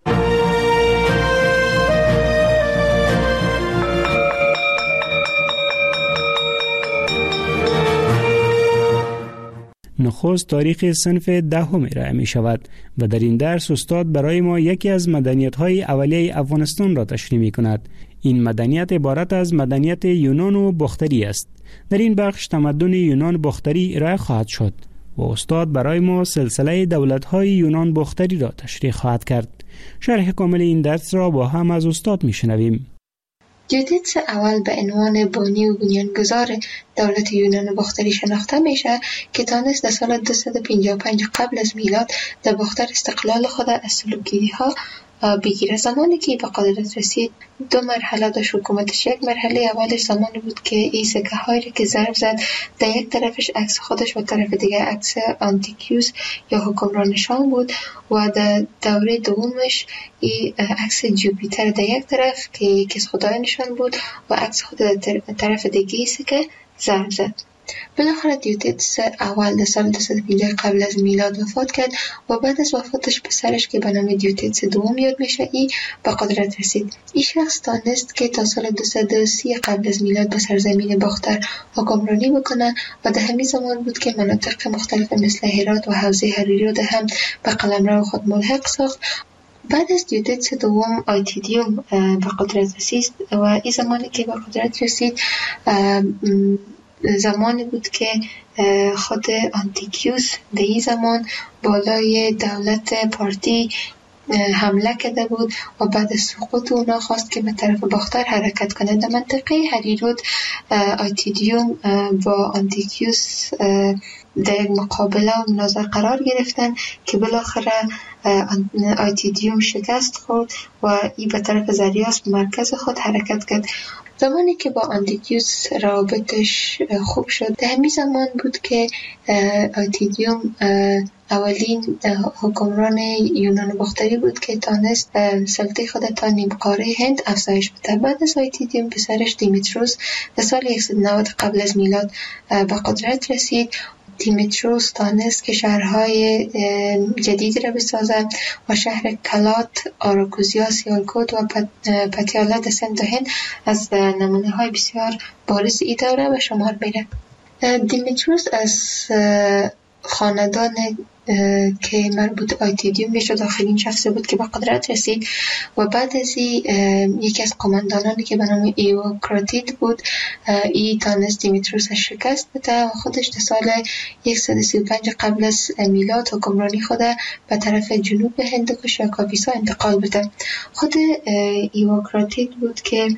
U: نخست تاریخ صنف 10 ارائه می شود و در این درس استاد برای ما یکی از مدنیت‌های اولیه افغانستان را تشریح می کند. این مدنیت عبارت از مدنیت یونان و باختری است. در این بخش تمدن یونان باختری ارائه خواهد شد و استاد برای ما سلسله دولت‌های یونان باختری را تشریح خواهد کرد. شرح کامل این درس را با هم از استاد می شنویم.
V: جودیتس اول به عنوان بانی و بنیانگذار دولت یونان باختری شناخته میشه که تانست در سال 255 قبل از میلاد در باختر استقلال خود از سلوکی‌ها بگیره. زمانی که به قدرت رسید 2 مرحله داشت حکومتش. یک مرحله اولش زمانی بود که این سکه هایی که ضرب زد در یک طرفش عکس خودش و طرف دیگه عکس آنتیکیوس یا حکمرانشان بود و در دوره دومش این عکس جوپیتر در یک طرف که یکی از خدایانشان بود و عکس خود در طرف دیگه سکه ضرب زد. بالاخره دیوتیتس اول در سال 250 قبل از میلاد وفات کرد و بعد از وفاتش پسرش که به نام دیوتیتس دوم یاد میشه ای به قدرت رسید. این شخص تانست که تا سال 230 قبل از میلاد به سرزمین باختر حکمرانی بکنه و در همین زمان بود که مناطق مختلف مثل هرات و حوزه حریری رو هم به قلمرو خود ملحق ساخت. بعد از دیوتیتس دوم آیتیدیوم به قدرت رسید و این زمانی که به قدرت رسید زمانی بود که خود آنتیکیوس در این زمان بالای دولت پارتی حمله کرده بود و بعد از سقوط اونا خواست که به طرف باختر حرکت کنه. در منطقه هریرود آیتیدیوم با آنتیکیوس در یک مقابله و مناظره قرار گرفتن که بالاخره آیتیدیوم شکست خورد و این به طرف زریاس مرکز خود حرکت کرد. زمانی که با آنتیکیوس روابطش خوب شد در همین زمان بود که آیتیدیوم اولین حکمران یونان باختری بود که تانست سلطه خود تا نیم قاره هند افزایش بده. بعد از آیتیدیوم پسرش دیمیتروس در سال 190 قبل از میلاد به قدرت رسید. دیمیتروس تانست که شهرهای جدید را بسازد و شهر کلات، آراکوزیا، سیالکوت و پتیالا در سند هند از نمونه های بسیار بارز ای دوره به شمار میره. دیمیتروس از خاندان که مربوط آیتیدیوم میشد آخرین شخصی بود که به قدرت رسید و بعد از یکی از قماندانانی که به نام ایوکراتید بود ای تانست دیمیتروس شکست بده و خودش در سال 135 قبل از میلاد حکمرانی خود به طرف جنوب هندوکش و کاپیسا انتقال بده. خود ایوکراتید بود که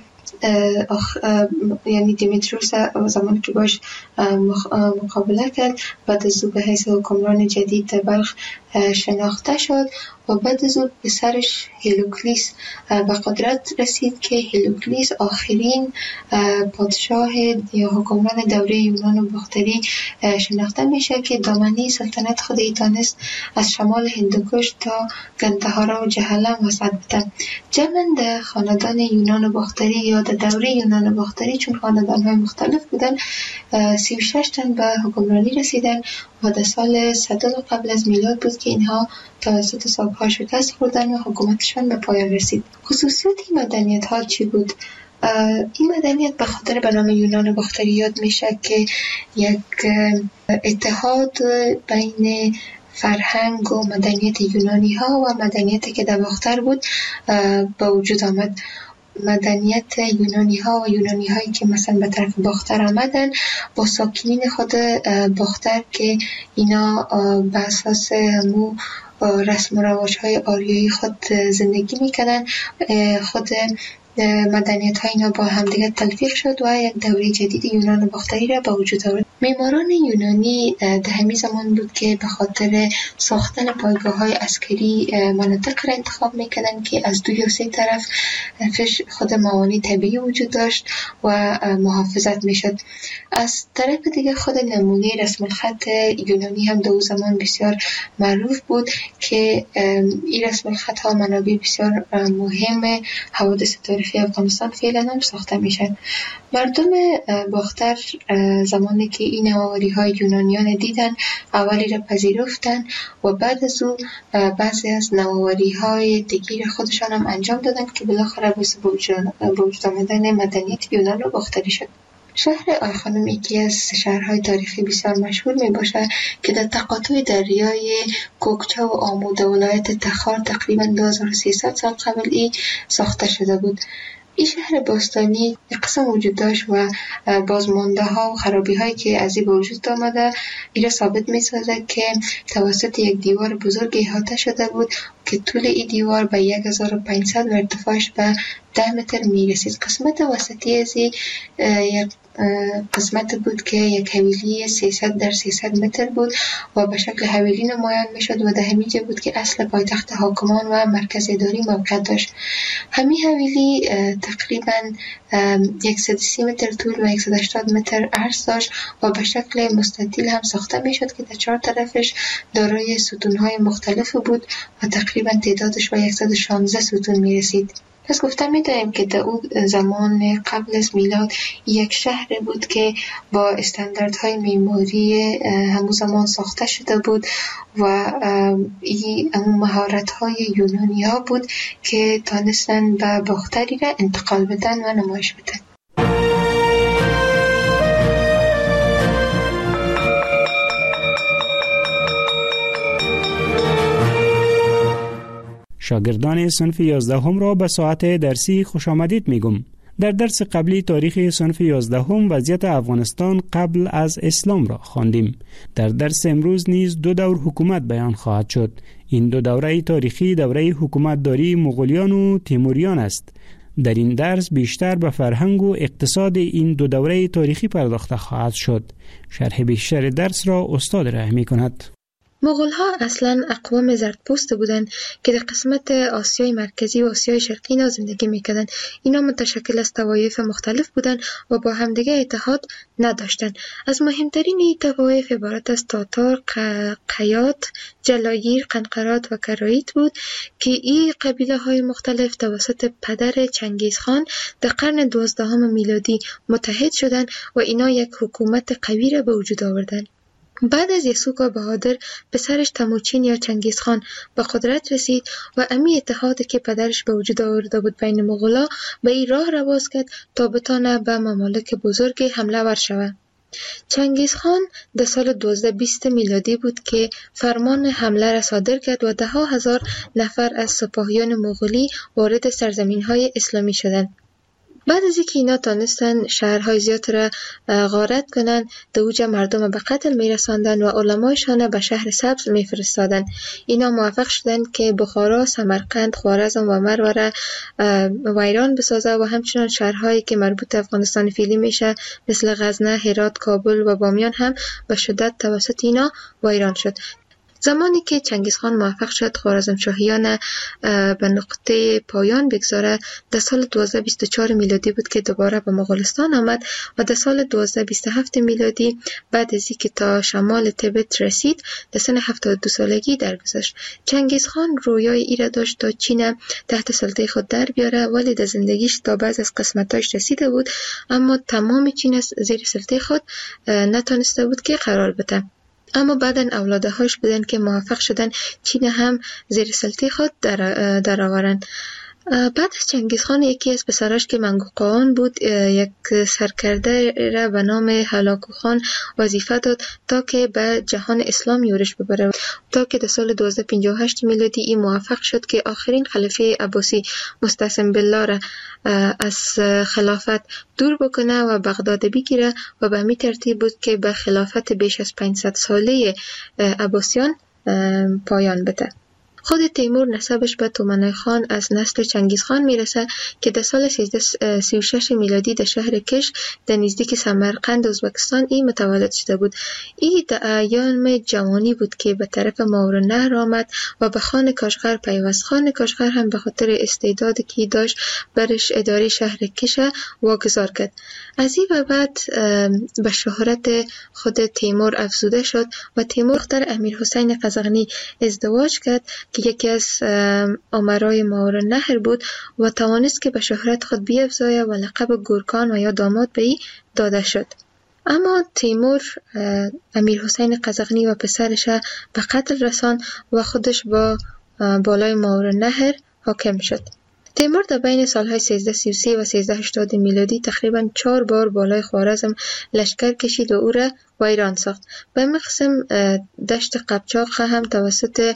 V: یعنی دیمیتروس زمانی که باش مقابله کرد بعد از او به حیث حکمران جدید در بلخ شناخته شد و بعد از او پسرش هیلوکلیس به قدرت رسید که هیلوکلیس آخرین پادشاه یا حکمران دوره یونان باختری شناخته میشه که دامنه سلطنت خود تانست از شمال هندوکش تا گندهارا و جهلم وسط بده. جمع خاندان یونان باختری یا در دوره یونان باختری چون خاندان‌های مختلف بودن 36 تن به حکمرانی رسیدن و در سال 100 قبل از میلاد بود که اینها توسط ساک‌ها شکست خوردن و حکومتشان به پایان رسید. خصوصیت این مدنیت ها چی بود؟ این مدنیت به خاطر به نام یونان باختری یاد میشه که یک اتحاد بین فرهنگ و مدنیت یونانی ها و مدنیتی که در باختر بود به وجود آمد. مدنیت یونانی ها و یونانی هایی که مثلا به طرف باختر آمدن با ساکنین خود باختر که اینا به اساس همو رسم و رواج های آریایی خود زندگی میکنن خود مدنیت های اینا با همدیگه تلفیق شد و یک دوره جدید یونان باختری را به وجود آورد. معماران یونانی در همین زمان بود که به خاطر ساختن پایگاه های عسکری مناطق را انتخاب میکردن که از دو یا سه طرف خود موانع طبیعی وجود داشت و محافظت میشد. از طرف دیگه خود نمونه رسم الخط یونانی هم در اون زمان بسیار معروف بود که این رسم الخط ها منابع بسیار مهم حوادث تاریخی افغانستان فعلا هم ساخته میشن. مردم باختر زمانی که این نوآوری های یونانیان دیدن اولی را پذیرفتن و بعد از او بعضی از نوآوری های دیگر خودشان هم انجام دادن که بالاخره باعث به وجود آمدن مدنیت یونان و باختری شد. شهر آیخانوم یکی از شهرهای تاریخی بسیار مشهور می باشه که در تقاطع دریای کوکچه و آموده ولایت تخار تقریبا 2300 سال قبل ای ساخته شده بود. این شهر باستانی یک قسم وجود داشت و بازمانده ها و خرابی هایی که از این به وجود آمده این را ثابت می سازد که توسط یک دیوار بزرگ احاطه شده بود که طول این دیوار به 1500 و ارتفاعش به 10 متر می رسید. قسمت وسطی از یک قسمت بود که یک حویلی 300 در 300 متر بود و به شکل حویلی نمایان می شد و در همین جا بود که اصل پایتخت حاکمان و مرکز اداری موقع داشت. همین حویلی تقریبا 130 متر طول و 180 متر عرض داشت و به شکل مستطیل هم ساخته می شد که در 4 طرفش دارای ستونهای مختلف بود و تقریبا تعدادش به 116 ستون می رسید. پس گفته می‌توانیم که در اون زمان قبل از میلاد یک شهر بود که با استانداردهای معماری همون زمان ساخته شده بود و این مهارت‌های یونانی ها بود که تانستن به باختری را انتقال بدن و نمایش بدن.
U: شاگردان صنف 11 هم را به ساعت درسی خوش آمدید میگم. در درس قبلی تاریخ صنف 11 هم وضعیت افغانستان قبل از اسلام را خواندیم. در درس امروز نیز 2 دور حکومت بیان خواهد شد. این 2 دوره تاریخی دوره حکومتداری مغولیان و تیموریان است. در این درس بیشتر به فرهنگ و اقتصاد این 2 دوره تاریخی پرداخته خواهد شد. شرح بیشتر درس را استاد ارائه می‌کند.
V: مغول‌ها اصلاً اقوام زردپوست بودند که در قسمت آسیای مرکزی و آسیای شرقی اینا زندگی می‌کردند. اینا متشکل از طوایف مختلف بودند و با همدیگه اتحاد نداشتند. از مهمترین این طوایف عبارت از تاتار، قیات، جلاگیر، قنقرات و کرایت بود که این قبیله‌های مختلف توسط پدر چنگیزخان در قرن 12 میلادی متحد شدند و اینا یک حکومت قوی را به وجود آوردند. بعد از یسوع بهادر پسرش تموچین یا چنگیزخان به قدرت رسید و امی اتحادی که پدرش به وجود آورده بود بین مغولا به این راه را باز کرد تا بتانه به ممالک بزرگ حمله ور شود. چنگیزخان در سال 1220 میلادی بود که فرمان حمله را صادر کرد و 10,000 نفر از سپاهیان مغولی وارد سرزمین‌های اسلامی شدند. بعد از اینکه اینا تانستن شهرهای زیاد را غارت کنن، در اوج مردم به قتل میرساندن و علمایشان به شهر سبز میفرستادن. اینا موفق شدن که بخارا، سمرقند، خوارزم و مرو را ویران بسازه و همچنان شهرهایی که مربوط افغانستان فعلی میشه مثل غزنه، هرات، کابل و بامیان هم به شدت توسط اینا ویران شد. زمانی که چنگیزخان موفق شد خوارزمشاهیان به نقطه پایان بگذاره در سال 1224 میلادی بود که دوباره به مغولستان آمد و در سال 1227 میلادی بعد از اینکه تا شمال تبت رسید در سن 72 سالگی درگذشت. چنگیزخان رویای ای را داشت تا چین تحت سلطه خود در بیاره، ولی در زندگیش تا بعض از قسمتاش رسیده بود اما تمام چین زیر سلطه خود نتونسته بود که قرار بده. اما بعداً اولادهاش بودن که موفق شدن چین هم زیر سلطه خود در آورند. بعد از چنگیزخان یکی از پسراش که منگوقان بود یک سرکرده را به نام هلاکو خان وظیفه داد تا که به جهان اسلام یورش ببره، تا که در سال 1258 میلادی این موفق شد که آخرین خلیفه عباسی مستعصم بالله را از خلافت دور بکنه و بغداد بگیره و به می ترتیب بود که به خلافت بیش از 500 ساله عباسیان پایان بده. خود تیمور نسبش به تومنای خان از نسل چنگیزخان میرسه که در سال 1336 میلادی در شهر کش در نزدیک سمرقند ازبکستان ای متولد شده بود. ای در ایام جوانی بود که به طرف ماورالنهر آمد و به خان کاشغر پیوست. خان کاشغر هم به خاطر استعدادی که داشت برش اداره شهر کش واگذار کرد. از این و بعد به شهرت خود تیمور افزوده شد و تیمور دختر امیرحسین قزغنی ازدواج کرد که یکی از امرای ماورالنهر بود و توانست که به شهرت خود بیفزاید و لقب گورکان و یا داماد به ای داده شد. اما تیمور امیرحسین قزغنی و پسرش به قتل رساند و خودش با بالای ماورالنهر حاکم شد. تیمور در بین سالهای 1333 و 1380 میلادی تقریباً 4 بار بالای خوارزم لشکر کشید و او را ویران ساخت. به همین قسم دشت قبچاق هم توسط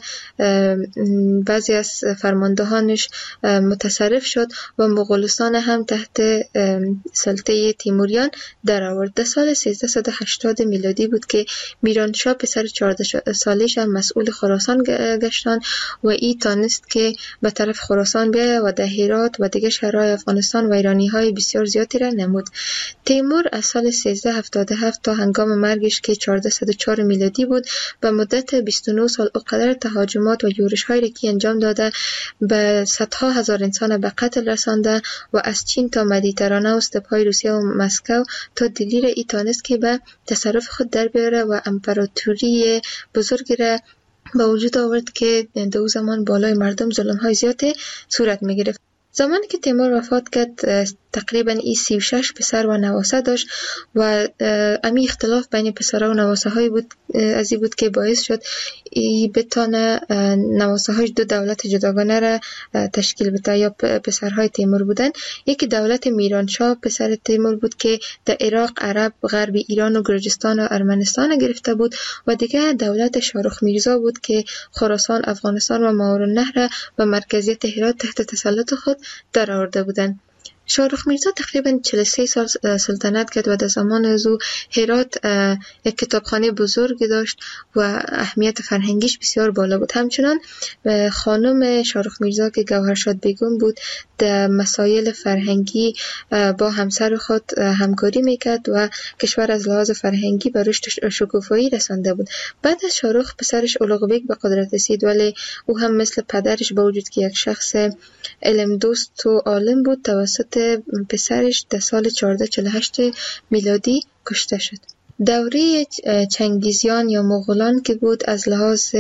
V: بعضی از فرماندهانش متصرف شد و مغولستان هم تحت سلطه تیموریان در آورد. در سال 1380 میلادی بود که میرانشاه پسر 14 سالش هم مسئول خراسان گشتان و ای تانست که به طرف خراسان بیاید و در هرات و دیگر شهرهای افغانستان ویرانی‌های بسیار زیادی را نمود. تیمور از سال 1377 تا هنگام مرگش که 1404 میلادی بود به مدت 29 سال اوقدر تهاجمات و یورش‌هایی را که انجام داده به صدها هزار انسان به قتل رسانده و از چین تا مدیترانه و استپ‌های روسیه و مسکو تا دلیر ای تانست که به تصرف خود در بیاره و امپراتوری بزرگی را به وجود آورد که در او زمان بالای مردم ظلم‌های زیاد صورت می‌گرفت. زمانی که تیمور وفات کرد تقریبا این 36 پسر و نواسه داشت و امی اختلاف بین پسرها و نواسه های بود از این بود که باعث شد ای بتانه نواسه های دو دولت جداگانه را تشکیل بده یا پسرهای تیمور بودن. یکی دولت میرانشاه پسر تیمور بود که در عراق، عرب، غرب ایران و گرجستان و ارمنستان گرفته بود و دیگه دولت شاهرخ میرزا بود که خراسان، افغانستان و ماوراءالنهر به مرکزیت هرات تحت تسلط خود در آورده بودند. شاهرخ میرزا تقریبا 43 سال سلطنت کرد و در زمان از او هرات یک کتابخانه بزرگ داشت و اهمیت فرهنگیش بسیار بالا بود. همچنان خانم شاهرخ میرزا که گوهرشاد بیگم بود در مسائل فرهنگی با همسر خود همکاری میکرد و کشور از لحاظ فرهنگی به رشد شکوفایی رسانده بود. بعد از شاهرخ پسرش اولغ بیگ به قدرت رسید، ولی او هم مثل پدرش با وجود که یک شخص علم دوست و عالم بود توسط پسرش در سال 1448 میلادی کشته شد. دوره چنگیزیان یا مغولان که بود از لحاظ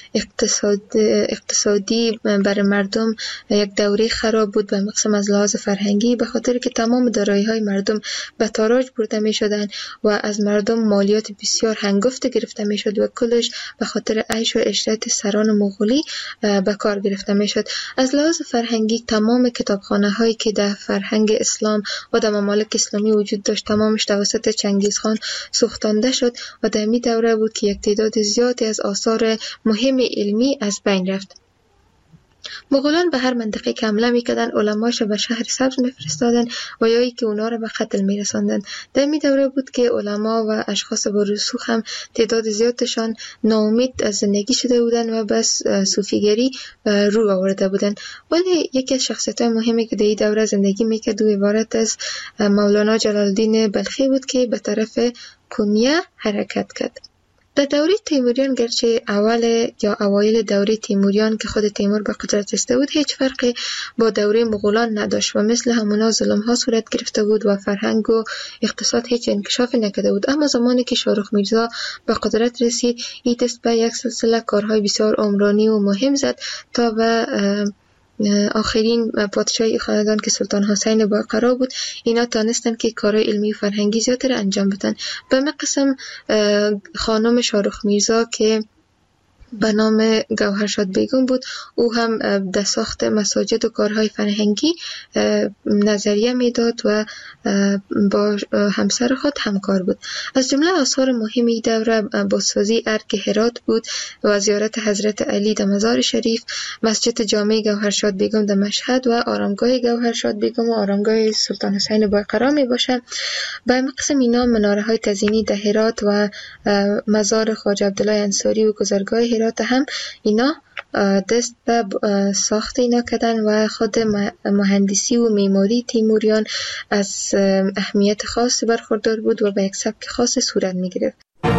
V: اقتصادی برای مردم یک دوره خراب بود و مقسم از لحاظ فرهنگی، به خاطر که تمام دارایی‌های مردم به تاراج برده می‌شدند و از مردم مالیات بسیار هنگفت گرفته می‌شد و کلش به خاطر عیش و عشرت سران مغولی به کار گرفته می‌شد. از لحاظ فرهنگی تمام کتابخانه‌هایی که در فرهنگ اسلام و در ممالک اسلامی وجود داشت تمامش توسط چنگیزخان سوختانده شد و در می دوره بود که یک تعداد زیادی از آثار مهم علمی از بین رفت. مغولان به هر منطقه که حمله می‌کردند علماش به شهر سبز می‌فرستادند و یا که اونا را به قتل می‌رساندند. در می دوره بود که علما و اشخاص با رسوخ هم تعداد زیادشان ناامید از زندگی شده بودند و بس صوفیگری رو آورده بودند. ولی یکی از شخصیت‌های مهمی که در این دوره زندگی می‌کرد و عبارت از مولانا جلال الدین بلخی بود که به طرف کنیه حرکت کرد. در دوره تیموریان گرچه اوایل دوره تیموریان که خود تیمور به قدرت رسیده بود هیچ فرقی با دوره مغولان نداشت و مثل همونا ظلم ها صورت گرفته بود و فرهنگ و اقتصاد هیچ انکشافی نکرده بود. اما زمانی که شاهرخ میرزا به قدرت رسید این دست به یک سلسله کارهای بسیار عمرانی و مهم زد تا به آخرین پادشاهی خاندان که سلطان حسین باقرا بود اینا تانستن که کارهای علمی و فرهنگی زیادتر انجام بدن. به قسم خانم شاهرخ میرزا که به نام گوهرشاد بیگم بود او هم در ساخت مساجد و کارهای فرهنگی نظریه میداد و با همسر خود همکار بود. از جمله آثار مهمی دوره بازسازی ارگ هرات بود و زیارت حضرت علی در مزار شریف، مسجد جامع گوهرشاد بیگم در مشهد و آرامگاه گوهرشاد بیگم و آرامگاه سلطان حسین باقرا می باشد. به قسم اینا مناره های تزیینی در هرات و مزار خواجه عبدالله انصاری و گذرگاه هرات هم اینا دست به ساخت اینا کردن و خود مهندسی و معماری تیموریان از اهمیت خاص برخوردار بود و به یک سبک خاص صورت می گرفت.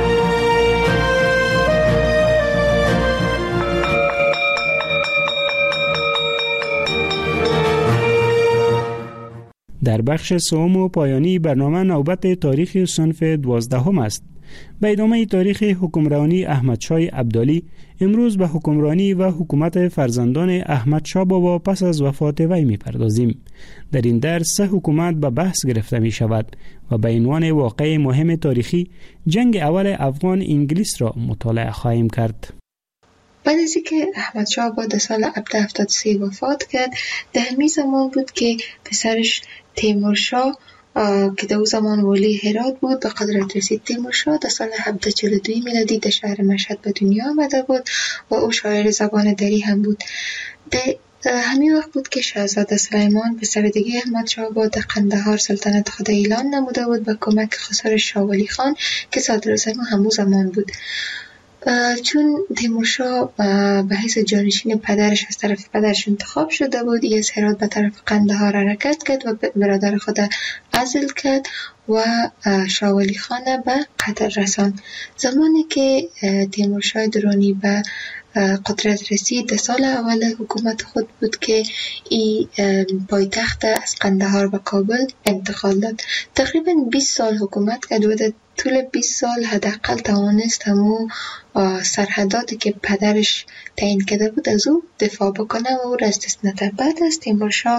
U: در بخش سوم و پایانی برنامه نوبت تاریخ صنف 12 است. به ادامه تاریخ حکمرانی احمدشاه ابدالی امروز به حکمرانی و حکومت فرزندان احمدشاه بابا پس از وفات وی می‌پردازیم. در این درس 3 حکومت به بحث گرفته می شود و به عنوان واقعه مهم تاریخی جنگ اول افغان انگلیس را مطالعه خواهیم کرد.
V: بعد از اینکه احمدشاه بابا در سال 1773 وفات کرد در همین زمان بود که پسرش تیمورشاه که در زمان ولی هرات بود به قدرت رسید. تیمورشاه در سال 1742 میلادی در شهر مشهد به دنیا آمده بود و او شاعر زبان دری هم بود. در همین وقت بود که شاهزاده سلیمان پسر دیگه احمدشاه بابا در قندهار سلطنت خود اعلان نموده بود به کمک خسر شاه ولی خان که صدراعظم همون زمان بود. چون تیمورشاه به حیث جانشین پدرش از طرف پدرش انتخاب شده بود از هرات به طرف قندهار حرکت کرد و برادر خود عزل کرد و شاه ولی خان به قتل رساند. زمانی که تیمورشاه درانی به قدرت رسید در سال اول حکومت خود بود که این پایتخت از قندهار به کابل انتقال داد. تقریبا 20 سال حکومت کرد و طول 20 سال حداقل توانست همو سرحداتی که پدرش تعیین کرده بود از او دفاع بکنه و او را استثناء. بعد از تیمورشاه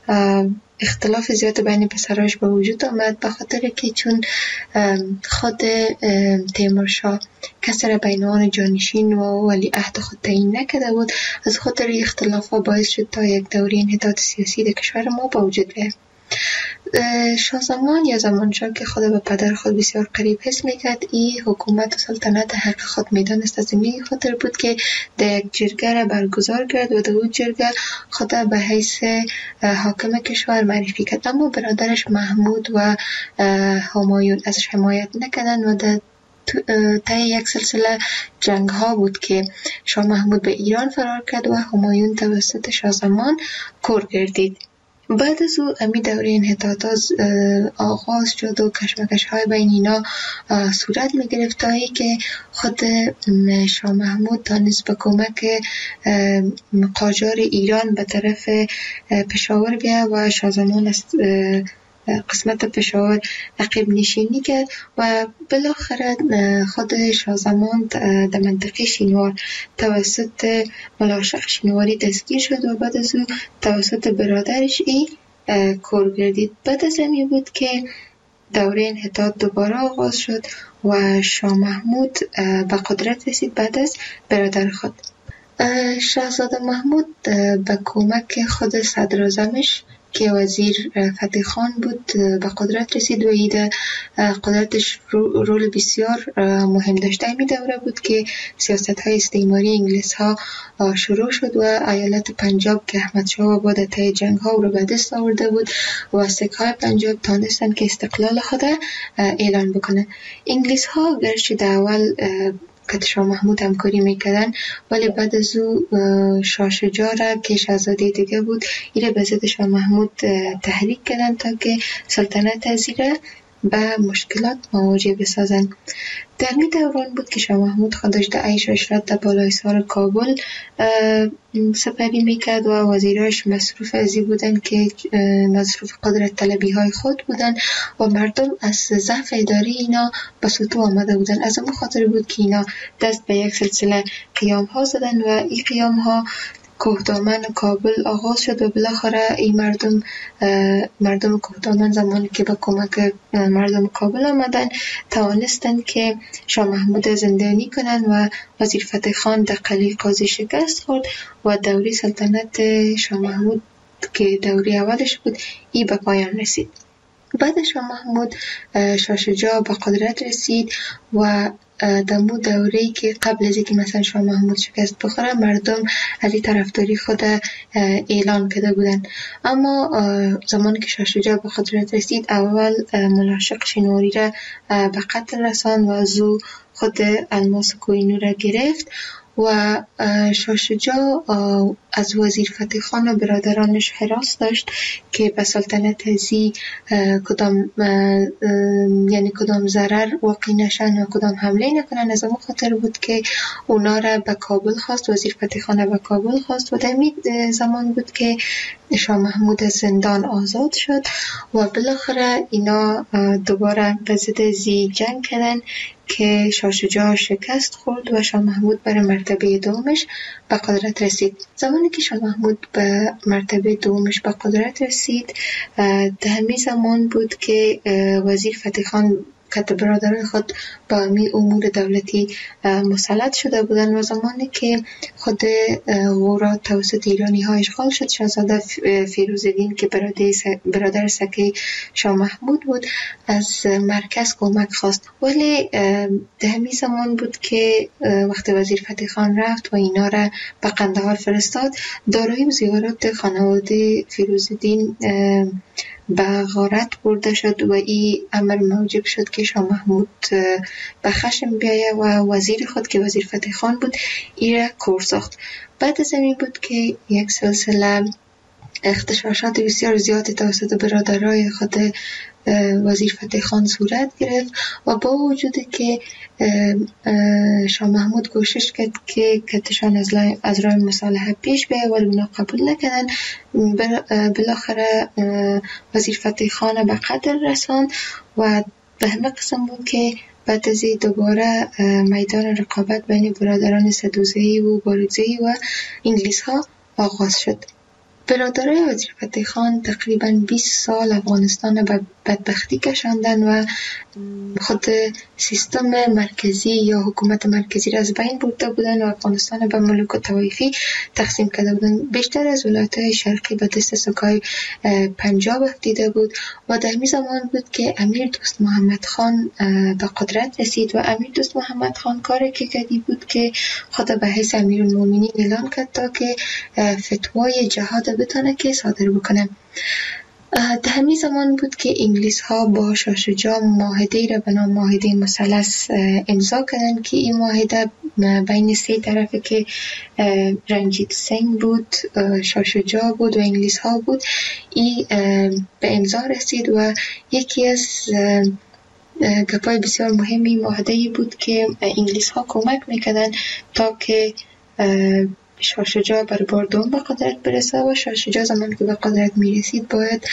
V: اختلاف زیاد بین پسرایش به وجود آمد، به خاطر که چون خود تیمورشاه کسی را به عنوان جانشین و ولیعهد خود تعیین نکرده بود، از خاطر اختلاف ها باعث شد تا یک دوره انحطاط سیاسی در کشور ما به وجود بیاید. شاه زمان یا زمانشاه که خود به پدر خود بسیار قریب حس میکرد، این حکومت و سلطنت حق خود میدانست، از این خاطر بود که در یک جرگه را برگزار کرد و در اون جرگه خود به حیث حاکم کشور معرفی کرد. اما برادرش محمود و همایون ازش حمایت نکردند و در طی یک سلسله جنگ ها بود که شاه محمود به ایران فرار کرد و همایون توسط شاه زمان کور گردید. بعد از او امی دوره انحطاطات آغاز شد و کشمکش های بین اینا صورت می گرفت تا ای که خود شاه محمود تانست به کمک قاجار ایران به طرف پشاور بیا و شاه زمان است قسمت پشاور عقب نشینی کرد و بالاخره خود شاه زمان در منطقه شینوار توسط ملاشق شینواری دستگیر شد و بعد از او توسط برادرش کور گردید. بعد از همین بود که دوره انحطاط دوباره آغاز شد و شاه محمود به قدرت رسید بعد از برادر خود. شاهزاده محمود به کمک خود صدراعظمش که وزیر فتح خان بود به قدرت رسید و ایده قدرتش رول بسیار مهم داشته. این دوره بود که سیاست های استعماری انگلیس ها شروع شد و ایالت پنجاب که احمد شاه بعد طی جنگ ها رو به دست آورده بود و سکه های پنجاب تانستن که استقلال خود اعلان بکنه. انگلیس ها گرچه در اول که شاه محمود همکاری میکردن، ولی بعد از او شاه شجاع را که شاهزاده دیگه بود ایره به ضد شاه محمود تحریک کردن تا که سلطنت از ایره به مشکلات مواجه بسازن. در این دوران بود که شاه محمود خودش در عیش و عشرت در بالای سر کابل سپری میکرد و وزیراش مصروف ازی بودن که مصروف قدرت طلبی های خود بودن و مردم از ضعف اداری اینا به سطوح آمده بودن. از اون خاطر بود که اینا دست به یک سلسله قیام ها زدن و این قیام ها کوهدامن کابل آغاز شد و بالاخره این مردم کوهدامن زمانی که با کمک مردم کابل آمدن توانستند که شاه محمود زندانی کنند و وزیر فتح خان در قلعه قاضی شکست خورد و دوره سلطنت شاه محمود که دوره اولش بود ای به پایان رسید. بعد شاه محمود شاه شجاع به قدرت رسید و دمو دوره‌ای که قبل از اینکه مثلا شاه محمود شکست بخوره مردم از این طرفداری خود اعلان کرده بودن. اما زمانی که شاه شجاع به قدرت رسید اول ملاشق شینواری را به قتل رساند و از او خود الماس کوهینور را گرفت و شاه شجاع از وزیر فتح خان و برادرانش حراس داشت که به سلطنت ازی کدام ضرر واقع نشن و کدام حمله نکنن. از اون خاطر بود که اونا را به کابل خواست، وزیر فتح خان به کابل خواست و در این زمان بود که شاه محمود از زندان آزاد شد و بالاخره اینا دوباره به ضد ازی جنگ کردن که شاه شجاع شکست خورد و شاه محمود بر مرتبه دومش به قدرت رسید. زمانی که شاه محمود به مرتبه دومش به قدرت رسید در همین زمان بود که وزیر فتح خان که برادران خود با امی امور دولتی مسلط شده بودن و زمانی که خود غورا توسط ایرانی ها اشغال شد شاهزاده فیروزالدین که برادر سکه شاه محمود بود از مرکز کمک خواست. ولی در همین زمان بود که وقتی وزیر فتح خان رفت و اینا را به قندهار فرستاد، دارایی و زیورات خانواده فیروزالدین به غارت برده شد و این امر موجب شد که شاه محمود به خشم بیایه و وزیر خود که وزیر فتح خان بود ایره کور ساخت. بعد از این بود که یک سلسله اختشاشات بسیار زیادی توسط برادرای خود وزیر فتح خان صورت گرفت و با وجودی که شاه محمود کوشش کرد که کتشان از راه مصالحه پیش بیاید ولی اونا قبول نکردن. بالاخره وزیر فتح خان به قتل رساند و به همه قسم بود که بعد از دوباره میدان رقابت بین برادران سدوزه‌ای و باروزه‌ای و انگلیس ها آغاز شد. برادرای وزیر فتح خان تقریباً 20 سال افغانستان به بدبختی کشاندن و خود سیستم مرکزی یا حکومت مرکزی را از بین برده بودن و افغانستان به ملوک و طوایفی تقسیم کرده بودن. بیشتر از ولایت‌های شرقی به دست سکای پنجاب افتیده بود و در همین زمان بود که امیر دوست محمد خان به قدرت رسید و امیر دوست محمد خان کاری که کردی بود که خود به حیث امیرالمومنین اعلان کرد تا که فتوای جهاد بتونه که صادر بکنه. در همین زمان بود که انگلیس ها با شاه شجاع معاهده را به نام معاهده مثلث امضا کردند که این معاهده بین سه طرفه که رنجیت سنگ بود، شاه شجاع بود و انگلیس ها بود، این به امضا رسید و یکی از گپای بسیار مهمی معاهده بود که انگلیس ها کمک میکردن تا که شاه شجاع بر بار دوم به قدرت برسه و شاه شجاع زمان که به قدرت میرسید باید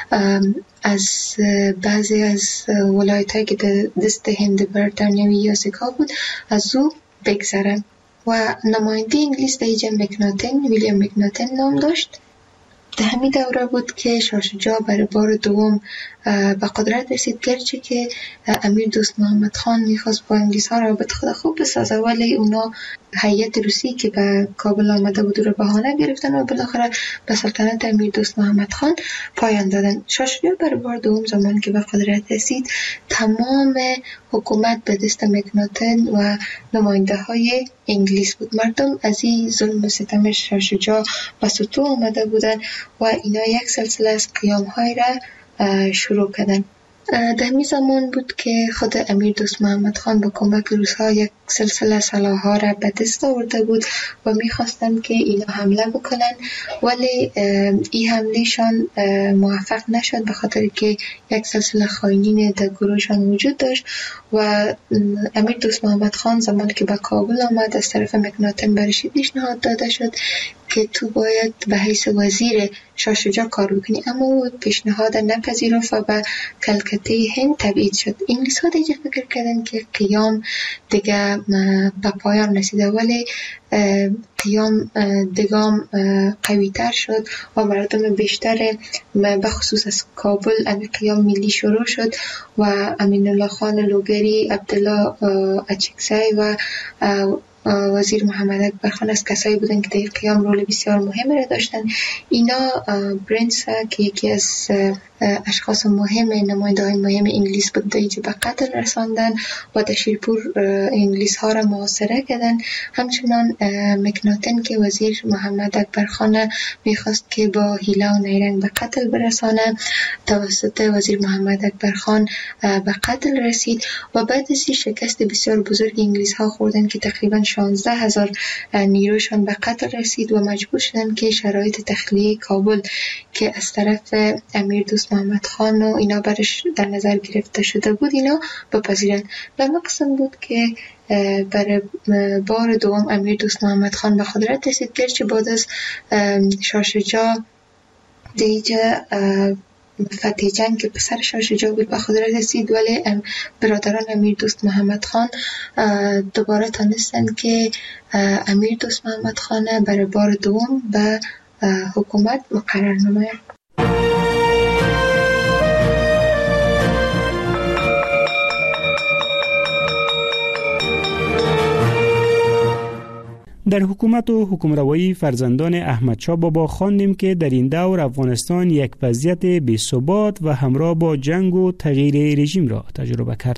V: از بعضی از ولایت‌هایی که در دست هند بریتانیایی یا سکا بود از او بگذره و نماینده انگلیس در اینجا ویلیام مکناتن نام داشت. در همین دوره بود که شاه شجاع بر بار دوم به قدرت رسید، گرچه که امیر دوست محمد خان میخواست با انگلیس ها رابط خود خوب بسازه ولی اونا هیئت روسی که به کابل آمده بود رو بهانه گرفتن و بالاخره به سلطنت امیر دوست محمد خان پایان دادن. شاه شجاع بر بار دوم زمان که به قدرت رسید تمام حکومت به دست مکناتن و نماینده های انگلیس بود. مردم از این ظلم و ستم شاه شجاع به سطوح آمده بودن و اینا یک سلسله از قیام های را شروع کردن. در همین زمان بود که خود امیر دوست محمد خان با کمک روس‌ها یک سلسله سلاح‌ها را به دست آورده بود و می‌خواستند که اینا حمله بکنن ولی این حملهشان موفق نشد به خاطر که یک سلسله خائنین در گروهشان وجود داشت و امیر دوست محمد خان زمان که به کابل آمد از طرف مکناتن برش پیشنهاد داده شد که تو باید به حیث وزیر شاه شجاع کار بکنی، اما او پیشنهاد نپذیرفت و به کلکته هند تبعید شد. انگلیس ها دیگه فکر کردن که قیام دیگه به پایان رسیده ولی قیام دگام قوی تر شد و مردم بیشتر به خصوص از کابل امی قیام ملی شروع شد و امین الله خان لوگری، عبدالله اچکزی و وزیر محمد اکبر خان از کسایی بودن که در قیام رول بسیار مهم را داشتن. اینا برنس که یکی از اشخاص مهم نماینده های مهم انگلیس بود دیجی به قتل رساندن و در شیرپور انگلیس ها را محاصره کردن. همچنان مکناتن که وزیر محمد اکبر خان میخواست که با حیله و نیرنگ به قتل برسانه توسط وزیر محمد اکبر خان به قتل رسید و بعد از شکست بسیار بزرگ انگلیس ها خوردن که تقریبا 16,000 نیروشان به قتل رسید و مجبور شدن که شرایط تخلیه کابل که از طرف امیر دوست محمد خان و اینا برش در نظر گرفته شده بود اینا بپذیرن. به مقصد بود که برای بار دوم امیر دوست محمد خان به قدرت رسید، گرچه بعد از شاه شجاع دیگه فتح جنگ که پسر شاه شجاع بود به قدرت رسید ولی برادران امیر دوست محمد خان دوباره تانستن که امیر دوست محمد خان برای بار دوم به حکومت مقرر نماید.
U: در حکومت و حکمروایی فرزندان احمدشاه بابا خواندیم که در این دور افغانستان یک وضعیت بی‌ثبات و همراه با جنگ و تغییر رژیم را تجربه کرد.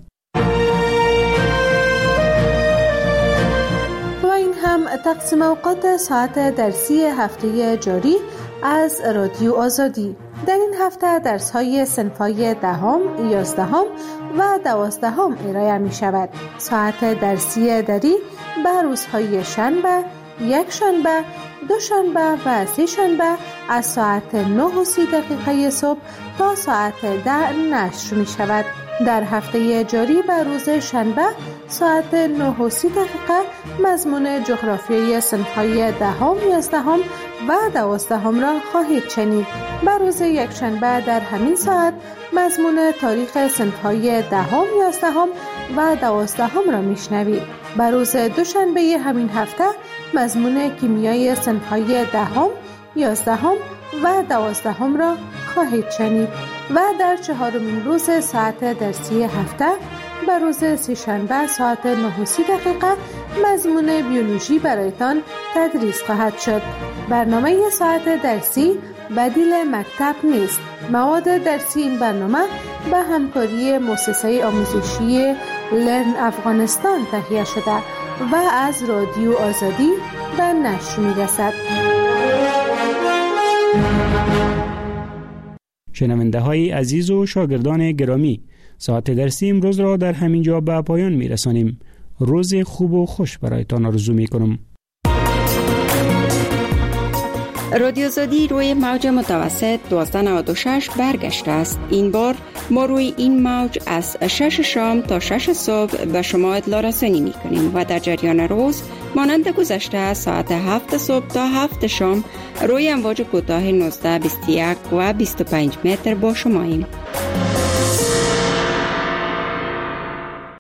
N: و این هم تقسیم اوقات ساعت درسی هفته جاری از رادیو آزادی. در این هفته درس‌های صنف‌های 10، 11 و 12 ارائه می شود. ساعت درسی دری به روزهای شنبه، یک شنبه، دو شنبه و سه شنبه از ساعت 9:30 صبح تا ساعت 10 نشر می شود. در هفته جاری به روز شنبه ساعت 9:30 مضمون جغرافیایی صنف‌های 10، 11 و 12 را خواهید شنید. به روز یکشنبه در همین ساعت مضمون تاریخ صنف‌های 10، 11 و 12 را میشنوید. به روز دوشنبه همین هفته مضمون کیمیای صنف‌های 10، 11 و 12 را خواهید شنید و در چهارمین روز ساعت درسی هفته به روز سه‌شنبه ساعت 9:30 مضمون بیولوژی برایتان تدریس خواهد شد. برنامه ساعت درسی بدیل مکتب نیست. مواد درسی این برنامه به همکاری مؤسسه آموزشی لرن افغانستان تهیه شده و از رادیو آزادی به نشر می‌رسد.
U: شنونده های عزیز و شاگردان گرامی، ساعت درسی امروز را در همین جا به پایان می رسانیم. روز خوب و خوش برایتان آرزو می کنم.
I: رادیو آزادی روی موج متوسط 1296 برگشته است. این بار ما روی این موج از 6 شام تا 6 صبح به شما اطلاع رسانی می کنیم و در جریان روز مانند گذشته ساعت 7 صبح تا 7 شام روی امواج کوتاه 19، 21 و 25 متر با شماییم.